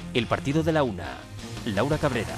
El partido de la una. Laura Cabrera.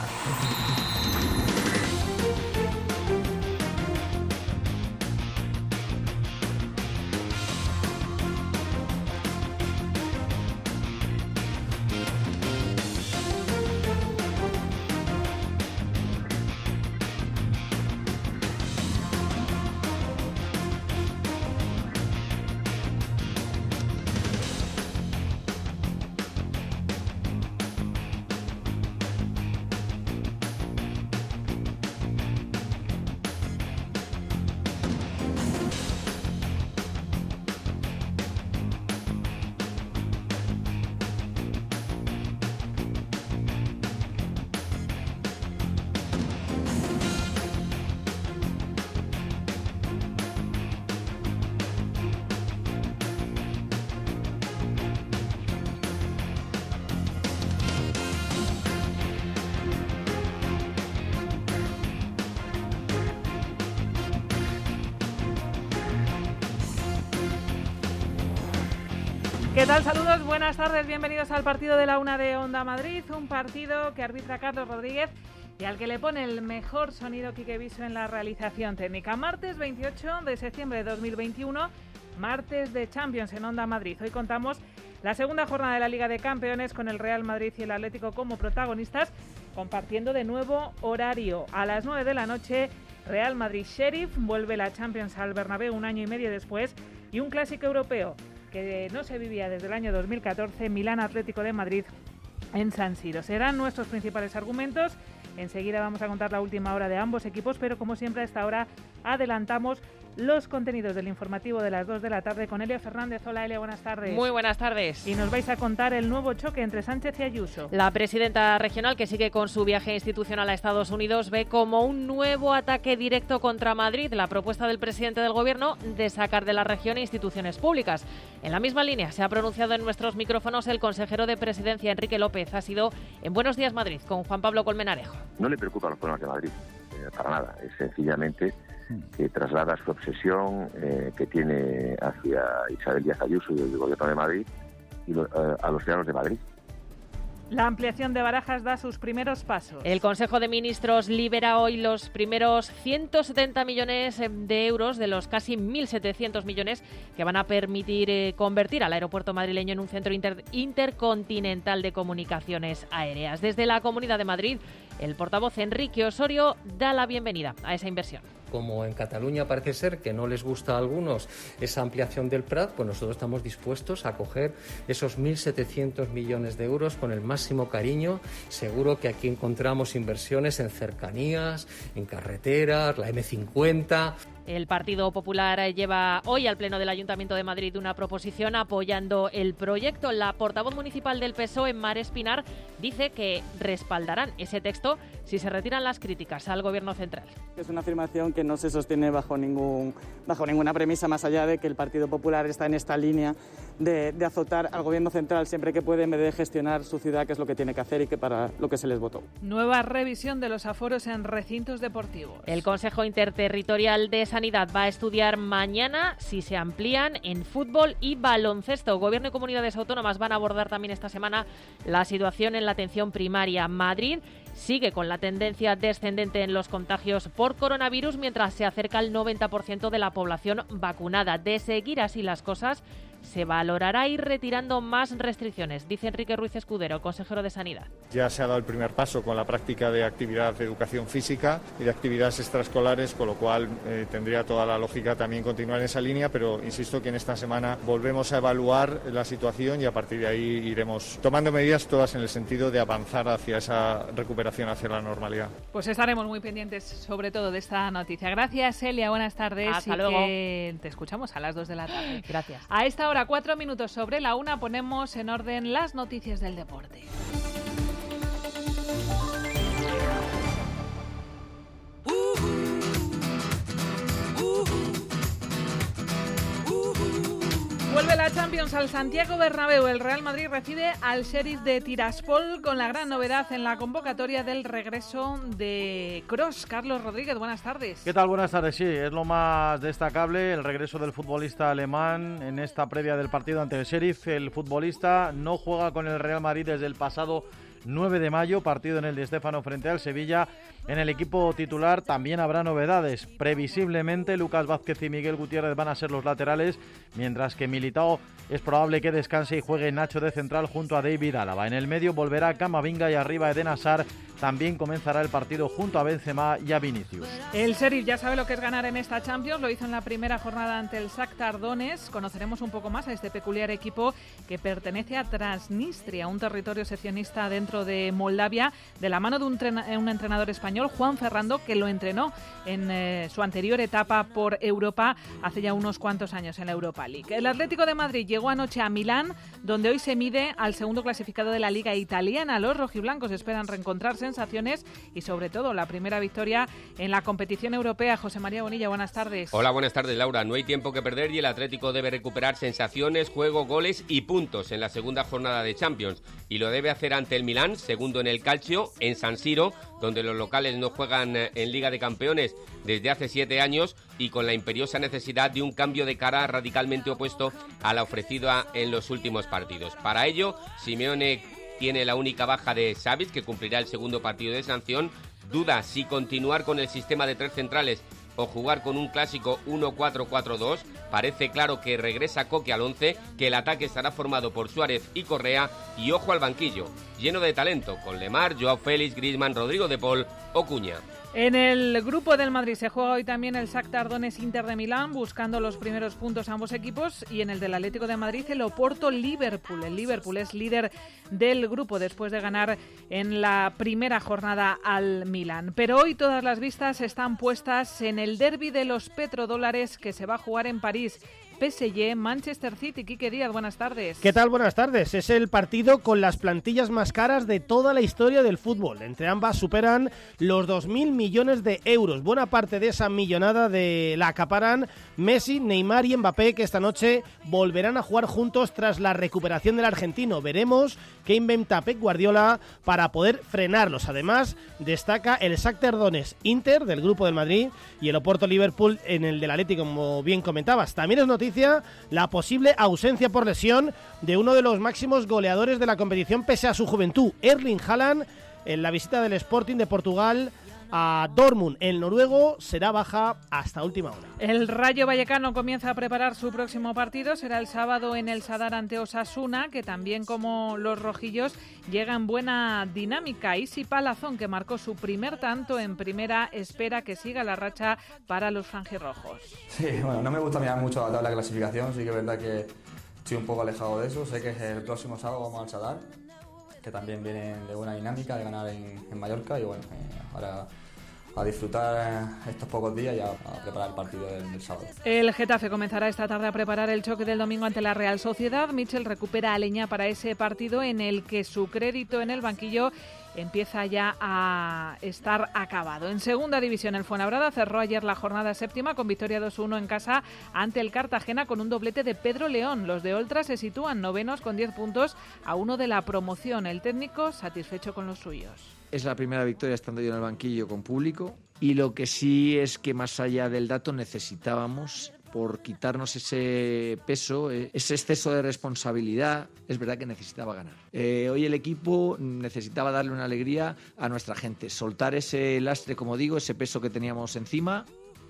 ¿Qué tal? Saludos, buenas tardes, bienvenidos al partido de la una de Onda Madrid, un partido que arbitra Carlos Rodríguez y al que le pone el mejor sonido Quique Viso en la realización técnica. Martes 28 de septiembre de 2021, martes de Champions en Onda Madrid. Hoy contamos la segunda jornada de la Liga de Campeones con el Real Madrid y el Atlético como protagonistas, compartiendo de nuevo horario. A las 9 de la noche, Real Madrid-Sheriff, vuelve la Champions al Bernabéu un año y medio después, y un clásico europeo que no se vivía desde el año 2014, Milán-Atlético de Madrid en San Siro. Serán nuestros principales argumentos. Enseguida vamos a contar la última hora de ambos equipos, pero como siempre a esta hora adelantamos los contenidos del informativo de las 2 de la tarde con Elia Fernández. Hola Elia, buenas tardes. Muy buenas tardes. Y nos vais a contar el nuevo choque entre Sánchez y Ayuso. La presidenta regional, que sigue con su viaje institucional a Estados Unidos, ve como un nuevo ataque directo contra Madrid la propuesta del presidente del gobierno de sacar de la región instituciones públicas. En la misma línea se ha pronunciado en nuestros micrófonos el consejero de Presidencia, Enrique López. Ha sido en Buenos Días Madrid con Juan Pablo Colmenarejo. No le preocupan los problemas de Madrid, para nada. Es sencillamente que traslada su obsesión que tiene hacia Isabel Díaz Ayuso y el gobierno de Madrid y a los ciudadanos de Madrid. La ampliación de Barajas da sus primeros pasos. El Consejo de Ministros libera hoy los primeros 170 millones de euros de los casi 1.700 millones que van a permitir convertir al aeropuerto madrileño en un centro intercontinental de comunicaciones aéreas. Desde la Comunidad de Madrid, el portavoz Enrique Osorio da la bienvenida a esa inversión. Como en Cataluña parece ser que no les gusta a algunos esa ampliación del Prat, pues nosotros estamos dispuestos a coger esos 1.700 millones de euros con el máximo cariño. Seguro que aquí encontramos inversiones en cercanías, en carreteras, la M50... El Partido Popular lleva hoy al Pleno del Ayuntamiento de Madrid una proposición apoyando el proyecto. La portavoz municipal del PSOE, Mar Espinar, dice que respaldarán ese texto si se retiran las críticas al Gobierno central. Es una afirmación que no se sostiene bajo ninguna premisa, más allá de que el Partido Popular está en esta línea de azotar al Gobierno central siempre que puede en vez de gestionar su ciudad, que es lo que tiene que hacer y que para lo que se les votó. Nueva revisión de los aforos en recintos deportivos. El Consejo Interterritorial de Sanidad va a estudiar mañana si se amplían en fútbol y baloncesto. Gobierno y comunidades autónomas van a abordar también esta semana la situación en la atención primaria. Madrid sigue con la tendencia descendente en los contagios por coronavirus mientras se acerca al 90% de la población vacunada. De seguir así las cosas, se valorará ir retirando más restricciones, dice Enrique Ruiz Escudero, consejero de Sanidad. Ya se ha dado el primer paso con la práctica de actividad de educación física y de actividades extraescolares, con lo cual tendría toda la lógica también continuar en esa línea, pero insisto que en esta semana volvemos a evaluar la situación y a partir de ahí iremos tomando medidas todas en el sentido de avanzar hacia esa recuperación, hacia la normalidad. Pues estaremos muy pendientes sobre todo de esta noticia. Gracias, Elia, buenas tardes. Hasta luego. Que te escuchamos a las 2 de la tarde. Gracias. A esta hora, 4 minutos sobre la 1, ponemos en orden las noticias del deporte. Vuelve la Champions al Santiago Bernabéu. El Real Madrid recibe al Sheriff de Tiraspol con la gran novedad en la convocatoria del regreso de Kroos. Carlos Rodríguez, buenas tardes. ¿Qué tal? Buenas tardes. Sí, es lo más destacable, el regreso del futbolista alemán en esta previa del partido ante el Sheriff. El futbolista no juega con el Real Madrid desde el pasado 9 de mayo, partido en el Di Stéfano frente al Sevilla. En el equipo titular también habrá novedades. Previsiblemente Lucas Vázquez y Miguel Gutiérrez van a ser los laterales, mientras que Militao es probable que descanse y juegue Nacho de central junto a David Álava. En el medio volverá Camavinga y arriba Eden Hazard. También comenzará el partido junto a Benzema y a Vinicius. El Sheriff ya sabe lo que es ganar en esta Champions, lo hizo en la primera jornada ante el Shakhtar Donetsk. Conoceremos un poco más a este peculiar equipo que pertenece a Transnistria, un territorio seccionista dentro de Moldavia, de la mano de un entrenador español, Juan Ferrando, que lo entrenó en su anterior etapa por Europa hace ya unos cuantos años en la Europa League. El Atlético de Madrid llegó anoche a Milán, donde hoy se mide al segundo clasificado de la Liga Italiana. Los rojiblancos esperan reencontrar sensaciones y sobre todo la primera victoria en la competición europea. José María Bonilla, buenas tardes. Hola, buenas tardes, Laura. No hay tiempo que perder y el Atlético debe recuperar sensaciones, juego, goles y puntos en la segunda jornada de Champions. Y lo debe hacer ante el Milán, segundo en el Calcio, en San Siro, donde los locales no juegan en Liga de Campeones desde hace 7 años y con la imperiosa necesidad de un cambio de cara radicalmente opuesto a la ofrecida en los últimos partidos. Para ello, Simeone tiene la única baja de Savic, que cumplirá el segundo partido de sanción. Duda si continuar con el sistema de 3 centrales o jugar con un clásico 1-4-4-2. Parece claro que regresa Coque al 11, que el ataque estará formado por Suárez y Correa, y ojo al banquillo, lleno de talento, con Lemar, Joao Félix, Griezmann, Rodrigo de Paul o Cuña. En el grupo del Madrid se juega hoy también el Shakhtar Donetsk Inter de Milán, buscando los primeros puntos a ambos equipos, y en el del Atlético de Madrid el Oporto Liverpool. El Liverpool es líder del grupo después de ganar en la primera jornada al Milán. Pero hoy todas las vistas están puestas en el derbi de los petrodólares que se va a jugar en París. PSG, Manchester City. Quique Díaz, buenas tardes. ¿Qué tal? Buenas tardes. Es el partido con las plantillas más caras de toda la historia del fútbol. Entre ambas superan los 2.000 millones de euros. Buena parte de esa millonada la acaparan Messi, Neymar y Mbappé, que esta noche volverán a jugar juntos tras la recuperación del argentino. Veremos qué inventa Pep Guardiola para poder frenarlos. Además, destaca el Shakhtar Donetsk Inter del grupo del Madrid y el Oporto Liverpool en el del Atlético, como bien comentabas. También es noticia la posible ausencia por lesión de uno de los máximos goleadores de la competición pese a su juventud, Erling Haaland, en la visita del Sporting de Portugal a Dortmund. El noruego será baja hasta última hora. El Rayo Vallecano comienza a preparar su próximo partido. Será el sábado en el Sadar ante Osasuna, que también, como los rojillos, llega en buena dinámica. Isi Palazón, que marcó su primer tanto en primera, espera que siga la racha para los franjirrojos. Sí, bueno, no me gusta mirar mucho la tabla de clasificación. Sí que es verdad que estoy un poco alejado de eso. Sé que el próximo sábado vamos al Sadar, que también vienen de buena dinámica, de ganar en Mallorca, y bueno, ahora a disfrutar estos pocos días y a preparar el partido del sábado. El Getafe comenzará esta tarde a preparar el choque del domingo ante la Real Sociedad. Michel recupera a Aleñá para ese partido en el que su crédito en el banquillo empieza ya a estar acabado. En segunda división, el Fuenlabrada cerró ayer la jornada séptima con victoria 2-1 en casa ante el Cartagena con un doblete de Pedro León. Los de Oltra se sitúan novenos con 10 puntos a 1 de la promoción. El técnico satisfecho con los suyos. Es la primera victoria estando yo en el banquillo con público, y lo que sí es que más allá del dato necesitábamos, por quitarnos ese peso, ese exceso de responsabilidad, es verdad que necesitaba ganar. Hoy el equipo necesitaba darle una alegría a nuestra gente, soltar ese lastre, como digo, ese peso que teníamos encima.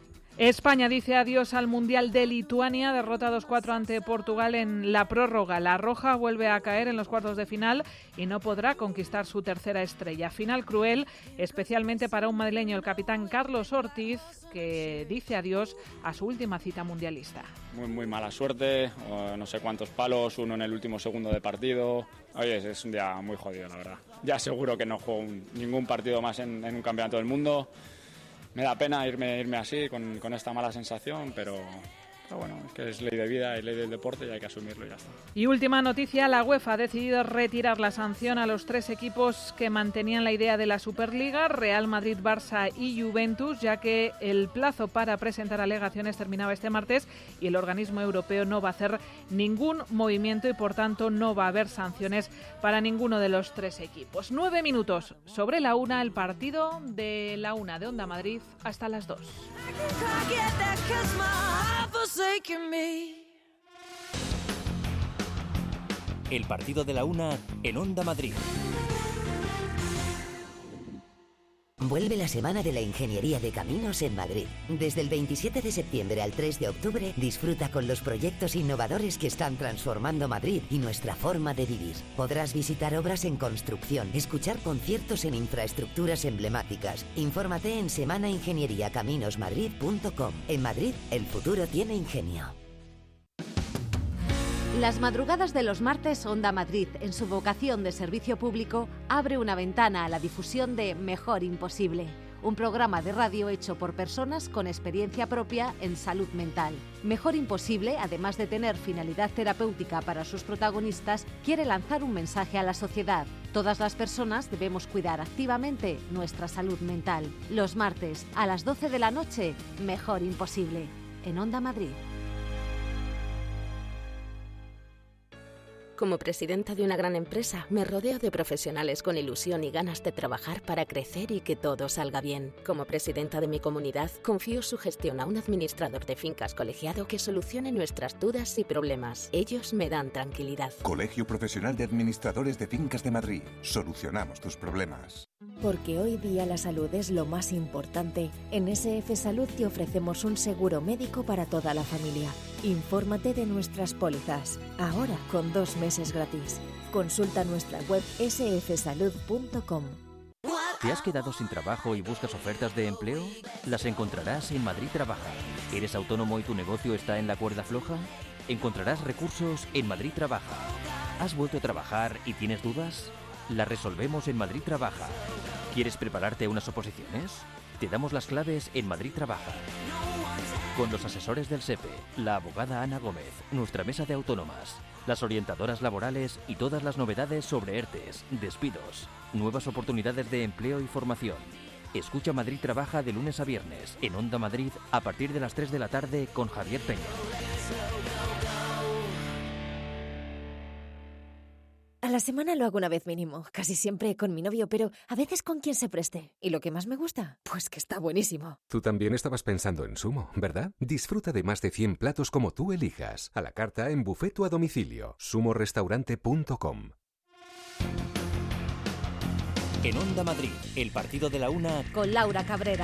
España dice adiós al Mundial de Lituania, derrota 2-4 ante Portugal en la prórroga. La Roja vuelve a caer en los cuartos de final y no podrá conquistar su tercera estrella. Final cruel, especialmente para un madrileño, el capitán Carlos Ortiz, que dice adiós a su última cita mundialista. Muy mala suerte, no sé cuántos palos, uno en el último segundo de partido. Oye, es un día muy jodido, la verdad. Ya seguro que no juego ningún partido más en un campeonato del mundo. Me da pena irme así, con esta mala sensación, pero Pero bueno, es que es ley de vida, es ley del deporte y hay que asumirlo y ya está. Y última noticia, la UEFA ha decidido retirar la sanción a los 3 equipos que mantenían la idea de la Superliga, Real Madrid, Barça y Juventus, ya que el plazo para presentar alegaciones terminaba este martes y el organismo europeo no va a hacer ningún movimiento y por tanto no va a haber sanciones para ninguno de los 3 equipos. 9 minutos sobre la 1, el partido de la 1 de Onda Madrid hasta las 2. El partido de la 1 en Onda Madrid. Vuelve la Semana de la Ingeniería de Caminos en Madrid. Desde el 27 de septiembre al 3 de octubre, disfruta con los proyectos innovadores que están transformando Madrid y nuestra forma de vivir. Podrás visitar obras en construcción, escuchar conciertos en infraestructuras emblemáticas. Infórmate en semanaingenieriacaminosmadrid.com. En Madrid, el futuro tiene ingenio. Las madrugadas de los martes, Onda Madrid, en su vocación de servicio público, abre una ventana a la difusión de Mejor Imposible, un programa de radio hecho por personas con experiencia propia en salud mental. Mejor Imposible, además de tener finalidad terapéutica para sus protagonistas, quiere lanzar un mensaje a la sociedad. Todas las personas debemos cuidar activamente nuestra salud mental. Los martes, a las 12 de la noche, Mejor Imposible, en Onda Madrid. Como presidenta de una gran empresa, me rodeo de profesionales con ilusión y ganas de trabajar para crecer y que todo salga bien. Como presidenta de mi comunidad, confío su gestión a un administrador de fincas colegiado que solucione nuestras dudas y problemas. Ellos me dan tranquilidad. Colegio Profesional de Administradores de Fincas de Madrid. Solucionamos tus problemas. Porque hoy día la salud es lo más importante, en SF Salud te ofrecemos un seguro médico para toda la familia. Infórmate de nuestras pólizas, ahora con 2 meses gratis. Consulta nuestra web sfsalud.com. ¿Te has quedado sin trabajo y buscas ofertas de empleo? Las encontrarás en Madrid Trabaja. ¿Eres autónomo y tu negocio está en la cuerda floja? Encontrarás recursos en Madrid Trabaja. ¿Has vuelto a trabajar y tienes dudas? Las resolvemos en Madrid Trabaja. ¿Quieres prepararte a unas oposiciones? Te damos las claves en Madrid Trabaja. Con los asesores del SEPE, la abogada Ana Gómez, nuestra mesa de autónomas, las orientadoras laborales y todas las novedades sobre ERTES, despidos, nuevas oportunidades de empleo y formación. Escucha Madrid Trabaja de lunes a viernes en Onda Madrid a partir de las 3 de la tarde con Javier Peña. A la semana lo hago una vez mínimo, casi siempre con mi novio, pero a veces con quien se preste. ¿Y lo que más me gusta? Pues que está buenísimo. Tú también estabas pensando en Sumo, ¿verdad? Disfruta de más de 100 platos como tú elijas, a la carta, en buffet o a domicilio. sumorestaurante.com. En Onda Madrid, el partido de la 1 con Laura Cabrera.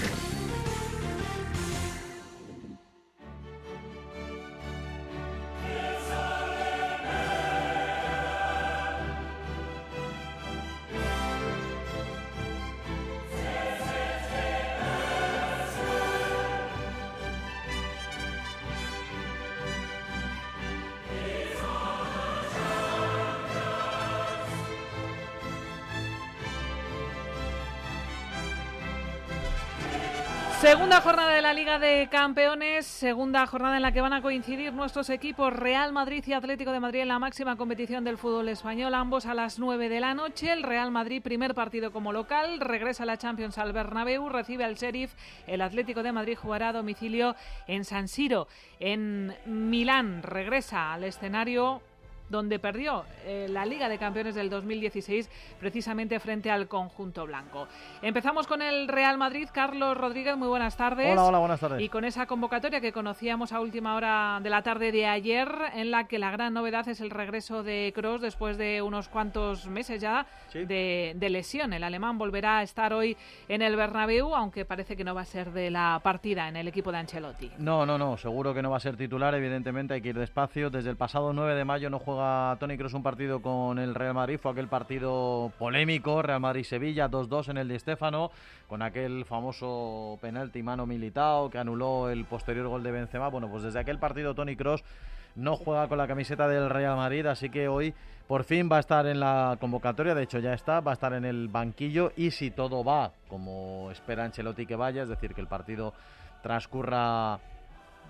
Segunda jornada de la Liga de Campeones, segunda jornada en la que van a coincidir nuestros equipos Real Madrid y Atlético de Madrid en la máxima competición del fútbol español, ambos a las 9 de la noche. El Real Madrid, primer partido como local, regresa a la Champions al Bernabéu, recibe al Sheriff. El Atlético de Madrid jugará a domicilio en San Siro. En Milán regresa al escenario donde perdió la Liga de Campeones del 2016 precisamente frente al conjunto blanco. Empezamos con el Real Madrid. Carlos Rodríguez, muy buenas tardes. Hola, buenas tardes. Y con esa convocatoria que conocíamos a última hora de la tarde de ayer, en la que la gran novedad es el regreso de Kroos después de unos cuantos meses ya de lesión. El alemán volverá a estar hoy en el Bernabéu, aunque parece que no va a ser de la partida en el equipo de Ancelotti. No, seguro que no va a ser titular, evidentemente hay que ir despacio. Desde el pasado 9 de mayo no juega Toni Kroos un partido con el Real Madrid, fue aquel partido polémico, Real Madrid-Sevilla, 2-2 en el Di Stéfano, con aquel famoso penalti mano Militao que anuló el posterior gol de Benzema. Bueno, pues desde aquel partido Toni Kroos no juega con la camiseta del Real Madrid, así que hoy por fin va a estar en la convocatoria, de hecho ya está, va a estar en el banquillo y si todo va como espera Ancelotti que vaya, es decir, que el partido transcurra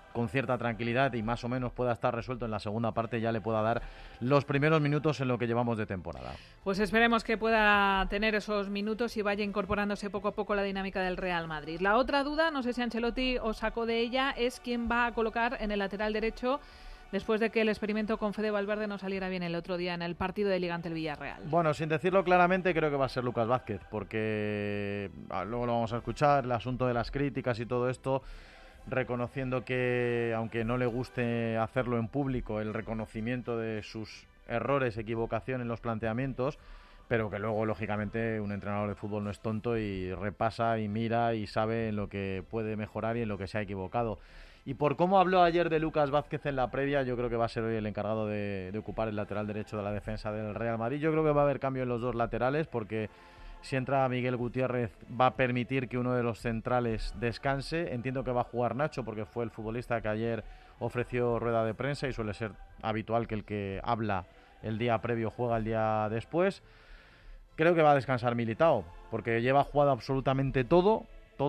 con cierta tranquilidad y más o menos pueda estar resuelto en la segunda parte, ya le pueda dar los primeros minutos en lo que llevamos de temporada. Pues esperemos que pueda tener esos minutos y vaya incorporándose poco a poco la dinámica del Real Madrid. La otra duda, no sé si Ancelotti os sacó de ella, es quién va a colocar en el lateral derecho después de que el experimento con Fede Valverde no saliera bien el otro día en el partido de Liga ante el Villarreal. Bueno, sin decirlo claramente, creo que va a ser Lucas Vázquez, porque luego lo vamos a escuchar, el asunto de las críticas y todo esto, reconociendo que, aunque no le guste hacerlo en público, el reconocimiento de sus errores, equivocación en los planteamientos, pero que luego, lógicamente, un entrenador de fútbol no es tonto y repasa y mira y sabe en lo que puede mejorar y en lo que se ha equivocado. Y por cómo habló ayer de Lucas Vázquez en la previa, yo creo que va a ser hoy el encargado de ocupar el lateral derecho de la defensa del Real Madrid. Yo creo que va a haber cambio en los dos laterales, porque si entra Miguel Gutiérrez va a permitir que uno de los centrales descanse. Entiendo que va a jugar Nacho, porque fue el futbolista que ayer ofreció rueda de prensa y suele ser habitual que el que habla el día previo juega el día después. Creo que va a descansar Militao, porque lleva jugado absolutamente todo,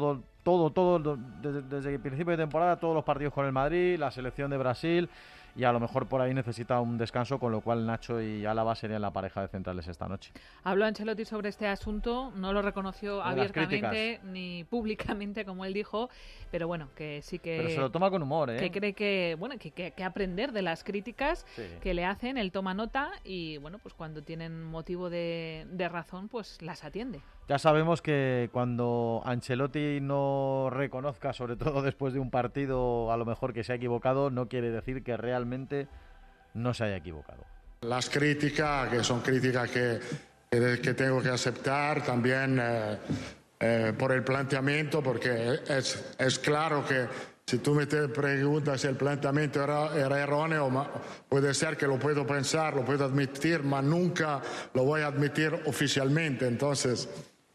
desde el principio de temporada, todos los partidos con el Madrid, la selección de Brasil, y a lo mejor por ahí necesita un descanso, con lo cual Nacho y Álava serían la pareja de centrales esta noche. Habló Ancelotti sobre este asunto, no lo reconoció abiertamente ni públicamente, como él dijo, pero bueno, que sí que... Pero se lo toma con humor, ¿eh? Que cree que, bueno, que aprender de las críticas que le hacen, él toma nota y, bueno, pues cuando tienen motivo de razón, pues las atiende. Ya sabemos que cuando Ancelotti no reconozca, sobre todo después de un partido, a lo mejor que se ha equivocado, no quiere decir que realmente no se haya equivocado. Las críticas, que son críticas que tengo que aceptar también por el planteamiento, porque es claro que si tú me te preguntas si el planteamiento era erróneo, puede ser que lo puedo pensar, lo puedo admitir, pero nunca lo voy a admitir oficialmente, entonces...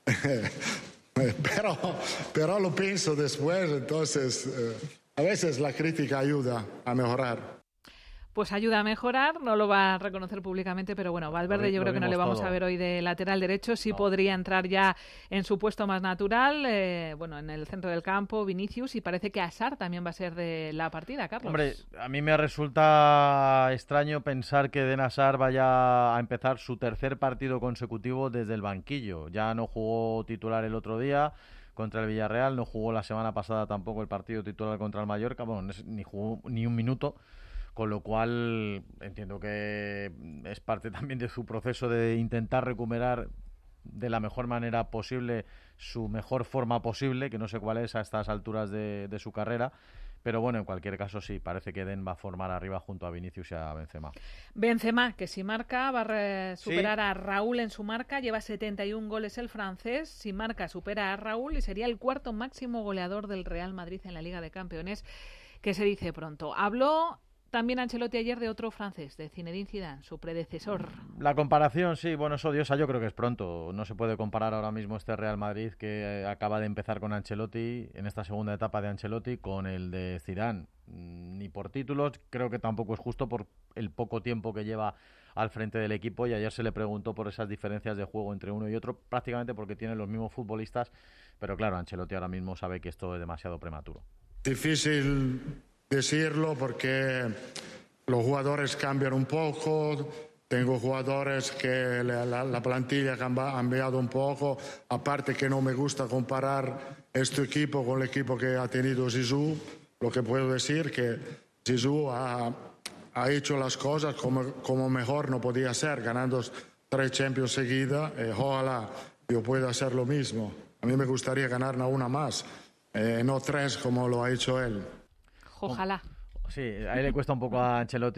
pero lo pienso después, entonces a veces la crítica ayuda a mejorar. Pues ayuda a mejorar, no lo va a reconocer públicamente, pero bueno, Valverde yo creo que no le vamos a ver hoy de lateral derecho, sí podría entrar ya en su puesto más natural, bueno, en el centro del campo, Vinicius, y parece que Hazard también va a ser de la partida, Carlos. Hombre, a mí me resulta extraño pensar que Eden Hazard vaya a empezar su tercer partido consecutivo desde el banquillo. Ya no jugó titular el otro día contra el Villarreal, no jugó la semana pasada tampoco el partido titular contra el Mallorca, bueno, ni jugó ni un minuto. Con lo cual entiendo que es parte también de su proceso de intentar recuperar de la mejor manera posible su mejor forma posible, que no sé cuál es a estas alturas de su carrera. Pero bueno, en cualquier caso sí, parece que Eden va a formar arriba junto a Vinicius y a Benzema. Benzema, que si marca va a superar a Raúl en su marca, lleva 71 goles el francés, si marca supera a Raúl y sería el cuarto máximo goleador del Real Madrid en la Liga de Campeones, que se dice pronto. Habló también Ancelotti ayer de otro francés, de Zinedine Zidane, su predecesor. La comparación, sí, bueno, es odiosa, yo creo que es pronto. No se puede comparar ahora mismo este Real Madrid que acaba de empezar con Ancelotti, en esta segunda etapa de Ancelotti, con el de Zidane. Ni por títulos, creo que tampoco es justo por el poco tiempo que lleva al frente del equipo, y ayer se le preguntó por esas diferencias de juego entre uno y otro, prácticamente porque tienen los mismos futbolistas, pero claro, Ancelotti ahora mismo sabe que esto es demasiado prematuro. Difícil decirlo porque los jugadores cambian un poco, tengo jugadores que la plantilla ha cambiado un poco, aparte que no me gusta comparar este equipo con el equipo que ha tenido Zizou. Lo que puedo decir que Zizou ha hecho las cosas como mejor no podía ser, ganando 3 Champions seguidas. Ojalá yo pueda hacer lo mismo. A mí me gustaría ganar una más, no 3 como lo ha hecho él. Ojalá. Sí, ahí le cuesta un poco a Ancelotti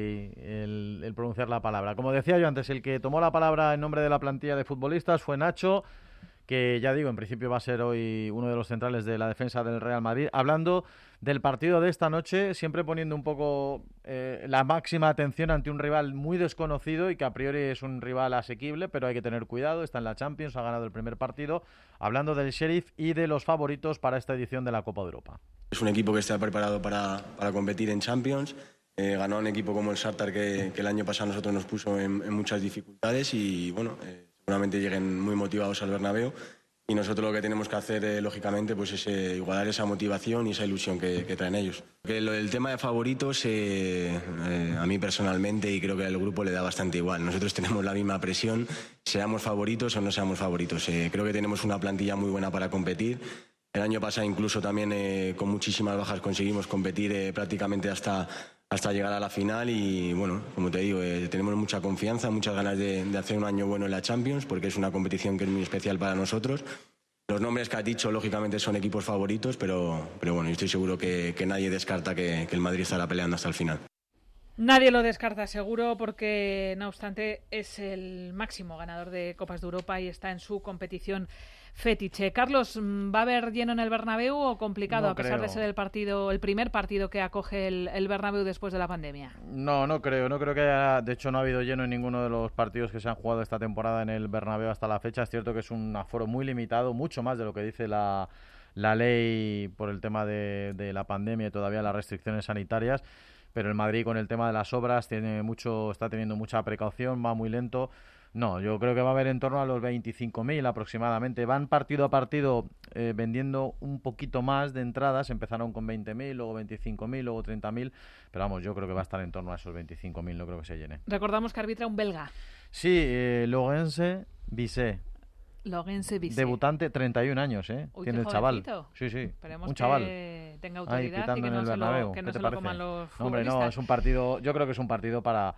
el pronunciar la palabra. Como decía yo antes, el que tomó la palabra en nombre de la plantilla de futbolistas fue Nacho, que ya digo, en principio va a ser hoy uno de los centrales de la defensa del Real Madrid, hablando del partido de esta noche, siempre poniendo un poco la máxima atención ante un rival muy desconocido y que a priori es un rival asequible, pero hay que tener cuidado, está en la Champions, ha ganado el primer partido, hablando del Sheriff y de los favoritos para esta edición de la Copa de Europa. Es un equipo que está preparado para competir en Champions. Ganó a un equipo como el Shakhtar que el año pasado nosotros nos puso en muchas dificultades y bueno, seguramente lleguen muy motivados al Bernabéu y nosotros lo que tenemos que hacer, lógicamente, pues es igualar esa motivación y esa ilusión que traen ellos. El tema de favoritos, a mí personalmente, y creo que al grupo le da bastante igual. Nosotros tenemos la misma presión, seamos favoritos o no seamos favoritos. Creo que tenemos una plantilla muy buena para competir. El año pasado incluso también con muchísimas bajas conseguimos competir prácticamente hasta llegar a la final y bueno, como te digo, tenemos mucha confianza, muchas ganas de hacer un año bueno en la Champions porque es una competición que es muy especial para nosotros. Los nombres que has dicho lógicamente son equipos favoritos, pero bueno, yo estoy seguro que nadie descarta que el Madrid estará peleando hasta el final. Nadie lo descarta seguro porque, no obstante, es el máximo ganador de Copas de Europa y está en su competición fetiche. Carlos, ¿va a haber lleno en el Bernabéu o complicado a pesar de ser el primer partido que acoge el Bernabéu después de la pandemia? No creo que haya, de hecho no ha habido lleno en ninguno de los partidos que se han jugado esta temporada en el Bernabéu hasta la fecha. Es cierto que es un aforo muy limitado, mucho más de lo que dice la ley por el tema de la pandemia y todavía las restricciones sanitarias, pero el Madrid con el tema de las obras está teniendo mucha precaución, va muy lento. No, yo creo que va a haber en torno a los 25.000 aproximadamente. Van partido a partido vendiendo un poquito más de entradas. Empezaron con 20.000, luego 25.000, luego 30.000. Pero vamos, yo creo que va a estar en torno a esos 25.000, no creo que se llene. Recordamos que arbitra un belga. Sí, Laurence Bisset. Laurence Bisset. Debutante, 31 años, Uy, tiene el chaval. Sí, esperemos un chaval. Que tenga autoridad y que no se lo coman los futbolistas. Hombre, no, es un partido, yo creo que es un partido para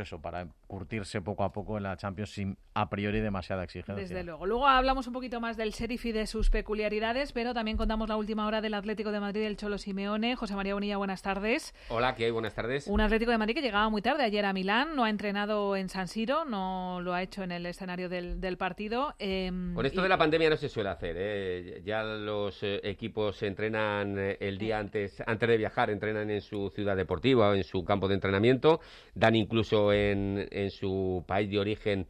curtirse poco a poco en la Champions sin a priori demasiada exigencia. Desde luego. Luego hablamos un poquito más del Sheriff y de sus peculiaridades, pero también contamos la última hora del Atlético de Madrid del Cholo Simeone. José María Bonilla, buenas tardes. Hola, ¿qué hay? Buenas tardes. Un Atlético de Madrid que llegaba muy tarde ayer a Milán, no ha entrenado en San Siro, no lo ha hecho en el escenario del partido. Con esto de la pandemia no se suele hacer, Ya los equipos entrenan el día antes de viajar, entrenan en su ciudad deportiva o en su campo de entrenamiento, dan incluso en su país de origen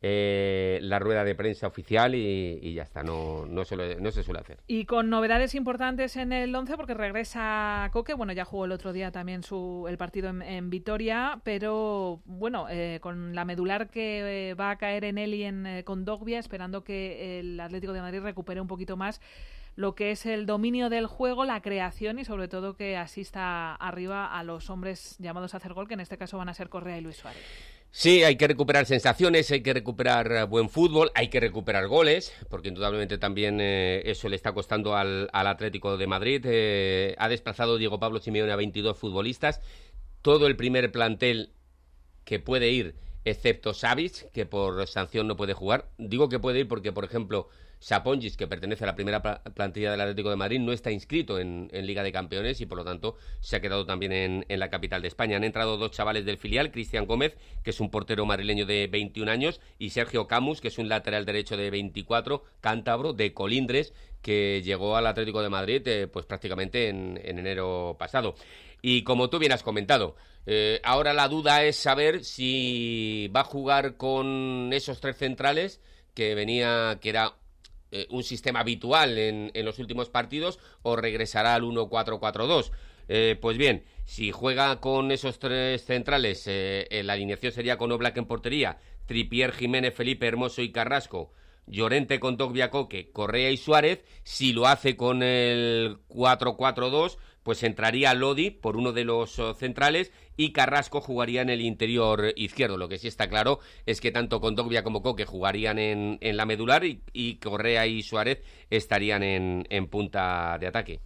la rueda de prensa oficial y ya está, no se suele hacer. Y con novedades importantes en el 11 porque regresa Coque, bueno, ya jugó el otro día también el partido en Vitoria, pero bueno, con la medular que va a caer en él y con Dogbia, esperando que el Atlético de Madrid recupere un poquito más lo que es el dominio del juego, la creación y sobre todo que asista arriba a los hombres llamados a hacer gol, que en este caso van a ser Correa y Luis Suárez. Sí, hay que recuperar sensaciones, hay que recuperar buen fútbol, hay que recuperar goles, porque indudablemente también eso le está costando al Atlético de Madrid. Ha desplazado Diego Pablo Simeone a 22 futbolistas, todo el primer plantel que puede ir, excepto Savic, que por sanción no puede jugar. Digo que puede ir porque, por ejemplo, Sapongis, que pertenece a la primera plantilla del Atlético de Madrid, no está inscrito en Liga de Campeones y por lo tanto se ha quedado también en la capital de España. Han entrado dos chavales del filial, Cristian Gómez, que es un portero madrileño de 21 años, y Sergio Camus, que es un lateral derecho de 24, cántabro, de Colindres, que llegó al Atlético de Madrid pues prácticamente en enero pasado. Y como tú bien has comentado, ahora la duda es saber si va a jugar con esos tres centrales que era un sistema habitual en los últimos partidos, o regresará al 1-4-4-2. Pues bien, si juega con esos tres centrales, la alineación sería con Oblak en portería, Trippier, Jiménez, Felipe, Hermoso y Carrasco, Llorente con Dogbia, Coque, Correa y Suárez. Si lo hace con el 4-4-2, pues entraría Lodi por uno de los centrales y Carrasco jugaría en el interior izquierdo. Lo que sí está claro es que tanto con Dogbia como Coque jugarían en la medular y Correa y Suárez estarían en punta de ataque.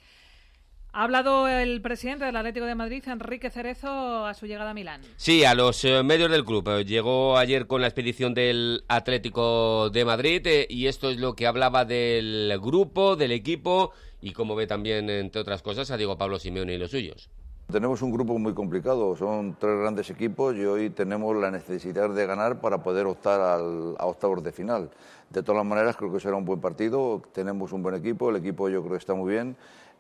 Ha hablado el presidente del Atlético de Madrid, Enrique Cerezo, a su llegada a Milán. Sí, a los medios del club. Llegó ayer con la expedición del Atlético de Madrid y esto es lo que hablaba del grupo, del equipo y como ve también, entre otras cosas, a Diego Pablo Simeone y los suyos. Tenemos un grupo muy complicado, son tres grandes equipos y hoy tenemos la necesidad de ganar para poder optar a octavos de final. De todas maneras, creo que será un buen partido, tenemos un buen equipo, el equipo yo creo que está muy bien.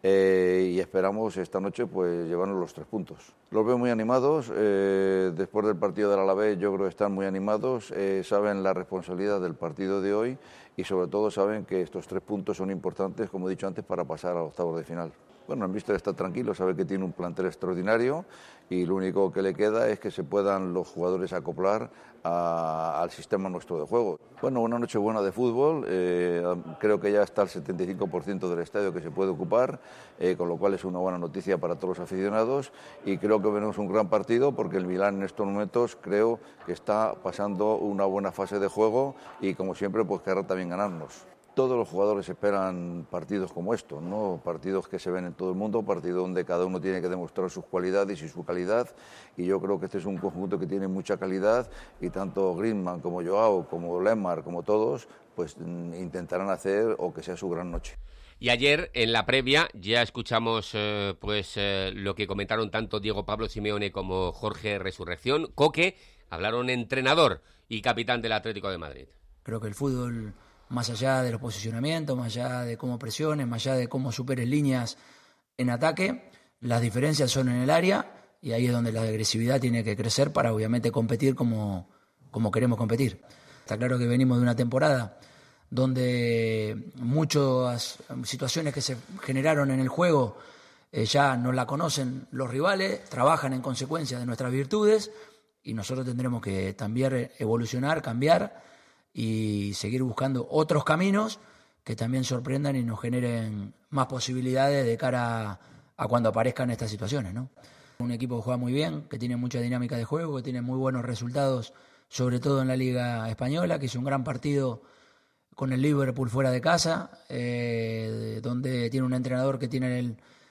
Y esperamos esta noche pues llevarnos los 3 puntos. Los veo muy animados, después del partido del Alavés yo creo que están muy animados, saben la responsabilidad del partido de hoy y sobre todo saben que estos 3 puntos son importantes, como he dicho antes, para pasar a octavos de final. Bueno, el míster está tranquilo, sabe que tiene un plantel extraordinario y lo único que le queda es que se puedan los jugadores acoplar al sistema nuestro de juego. Bueno, una noche buena de fútbol, creo que ya está el 75% del estadio que se puede ocupar, con lo cual es una buena noticia para todos los aficionados y creo que veremos un gran partido porque el Milán en estos momentos creo que está pasando una buena fase de juego y como siempre pues querrá también ganarnos. Todos los jugadores esperan partidos como estos, ¿no? Partidos que se ven en todo el mundo, partidos donde cada uno tiene que demostrar sus cualidades y su calidad. Y yo creo que este es un conjunto que tiene mucha calidad y tanto Griezmann como Joao, como Lemar, como todos, pues intentarán hacer o que sea su gran noche. Y ayer, en la previa, ya escuchamos lo que comentaron tanto Diego Pablo Simeone como Jorge Resurrección. Coque, hablaron entrenador y capitán del Atlético de Madrid. Creo que el fútbol, más allá de los posicionamientos, más allá de cómo presiones, más allá de cómo superes líneas en ataque, las diferencias son en el área y ahí es donde la agresividad tiene que crecer para obviamente competir como queremos competir. Está claro que venimos de una temporada donde muchas situaciones que se generaron en el juego ya no la conocen los rivales, trabajan en consecuencia de nuestras virtudes y nosotros tendremos que también evolucionar, cambiar y seguir buscando otros caminos que también sorprendan y nos generen más posibilidades de cara a cuando aparezcan estas situaciones, ¿no? Un equipo que juega muy bien, que tiene mucha dinámica de juego, que tiene muy buenos resultados, sobre todo en la Liga Española, que hizo un gran partido con el Liverpool fuera de casa, donde tiene un entrenador que tiene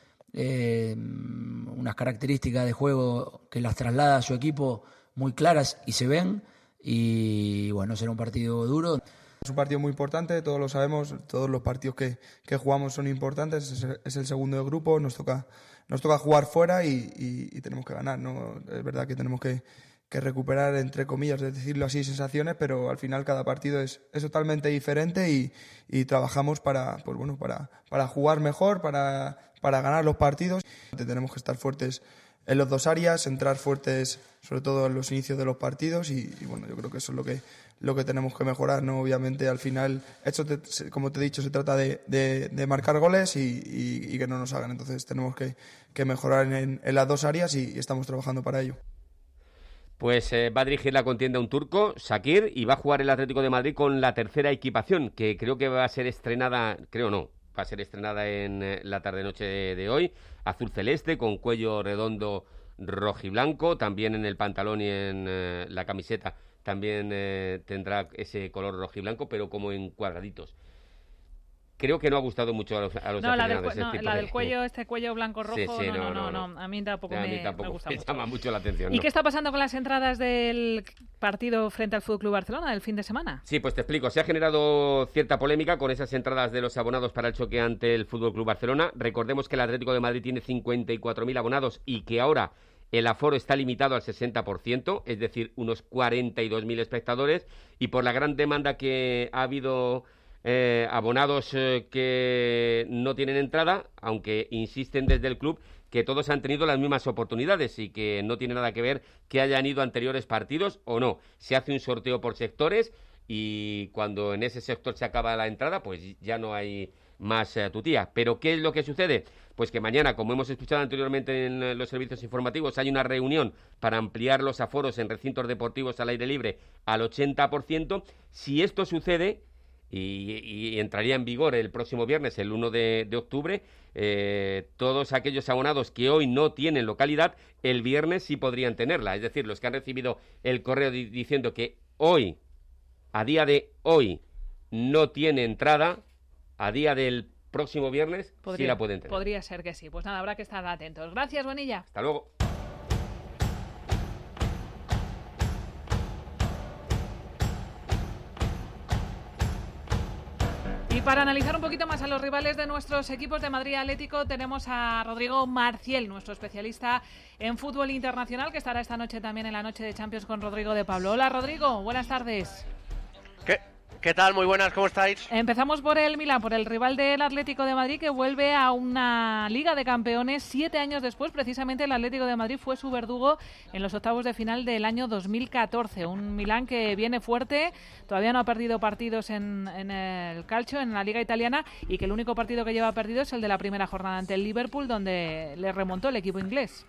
unas características de juego que las traslada a su equipo muy claras y se ven. Y bueno, será un partido duro. Es un partido muy importante, todos lo sabemos, todos los partidos que jugamos son importantes, es el segundo del grupo, nos toca jugar fuera y tenemos que ganar, ¿no? Es verdad que tenemos que recuperar, entre comillas, de decirlo así, sensaciones, pero al final cada partido es totalmente diferente y trabajamos para jugar mejor, para ganar los partidos. Tenemos que estar fuertes en las dos áreas, entrar fuertes sobre todo en los inicios de los partidos y bueno, yo creo que eso es lo que tenemos que mejorar, ¿no? Obviamente al final, como te he dicho, se trata de marcar goles y que no nos hagan, entonces tenemos que mejorar en las dos áreas y estamos trabajando para ello. Pues va a dirigir la contienda un turco, Shakir, y va a jugar el Atlético de Madrid con la tercera equipación, que creo que va a ser estrenada, va a ser estrenada en la tarde-noche de hoy, azul celeste, con cuello redondo rojiblanco, también en el pantalón y en la camiseta también tendrá ese color rojiblanco, pero como en cuadraditos. Creo que no ha gustado mucho a los aficionados. La del cuello, este cuello blanco-rojo, sí, no. A mí tampoco me gusta mucho. Llama mucho la atención. ¿Y qué está pasando con las entradas del partido frente al FC Barcelona del fin de semana? Sí, pues te explico. Se ha generado cierta polémica con esas entradas de los abonados para el choque ante el FC Barcelona. Recordemos que el Atlético de Madrid tiene 54.000 abonados y que ahora el aforo está limitado al 60%, es decir, unos 42.000 espectadores, y por la gran demanda que ha habido abonados que no tienen entrada, aunque insisten desde el club que todos han tenido las mismas oportunidades y que no tiene nada que ver que hayan ido a anteriores partidos o no. Se hace un sorteo por sectores y cuando en ese sector se acaba la entrada, pues ya no hay más tutía. ¿Pero qué es lo que sucede? Pues que mañana, como hemos escuchado anteriormente en los servicios informativos, hay una reunión para ampliar los aforos en recintos deportivos al aire libre al 80%. Si esto sucede y entraría en vigor el próximo viernes, el 1 de octubre, todos aquellos abonados que hoy no tienen localidad, el viernes sí podrían tenerla. Es decir, los que han recibido el correo diciendo que hoy, a día de hoy, no tiene entrada, a día del próximo viernes sí la pueden tener. Podría ser que sí. Pues nada, habrá que estar atentos. Gracias, Bonilla. Hasta luego. Y para analizar un poquito más a los rivales de nuestros equipos de Madrid Atlético, tenemos a Rodrigo Marciel, nuestro especialista en fútbol internacional, que estará esta noche también en la noche de Champions con Rodrigo de Pablo. Hola, Rodrigo, buenas tardes. ¿Qué tal? Muy buenas, ¿cómo estáis? Empezamos por el Milán, por el rival del Atlético de Madrid, que vuelve a una Liga de Campeones 7 años después. Precisamente el Atlético de Madrid fue su verdugo en los octavos de final del año 2014. Un Milán que viene fuerte, todavía no ha perdido partidos en el calcio, en la Liga italiana, y que el único partido que lleva perdido es el de la primera jornada ante el Liverpool, donde le remontó el equipo inglés.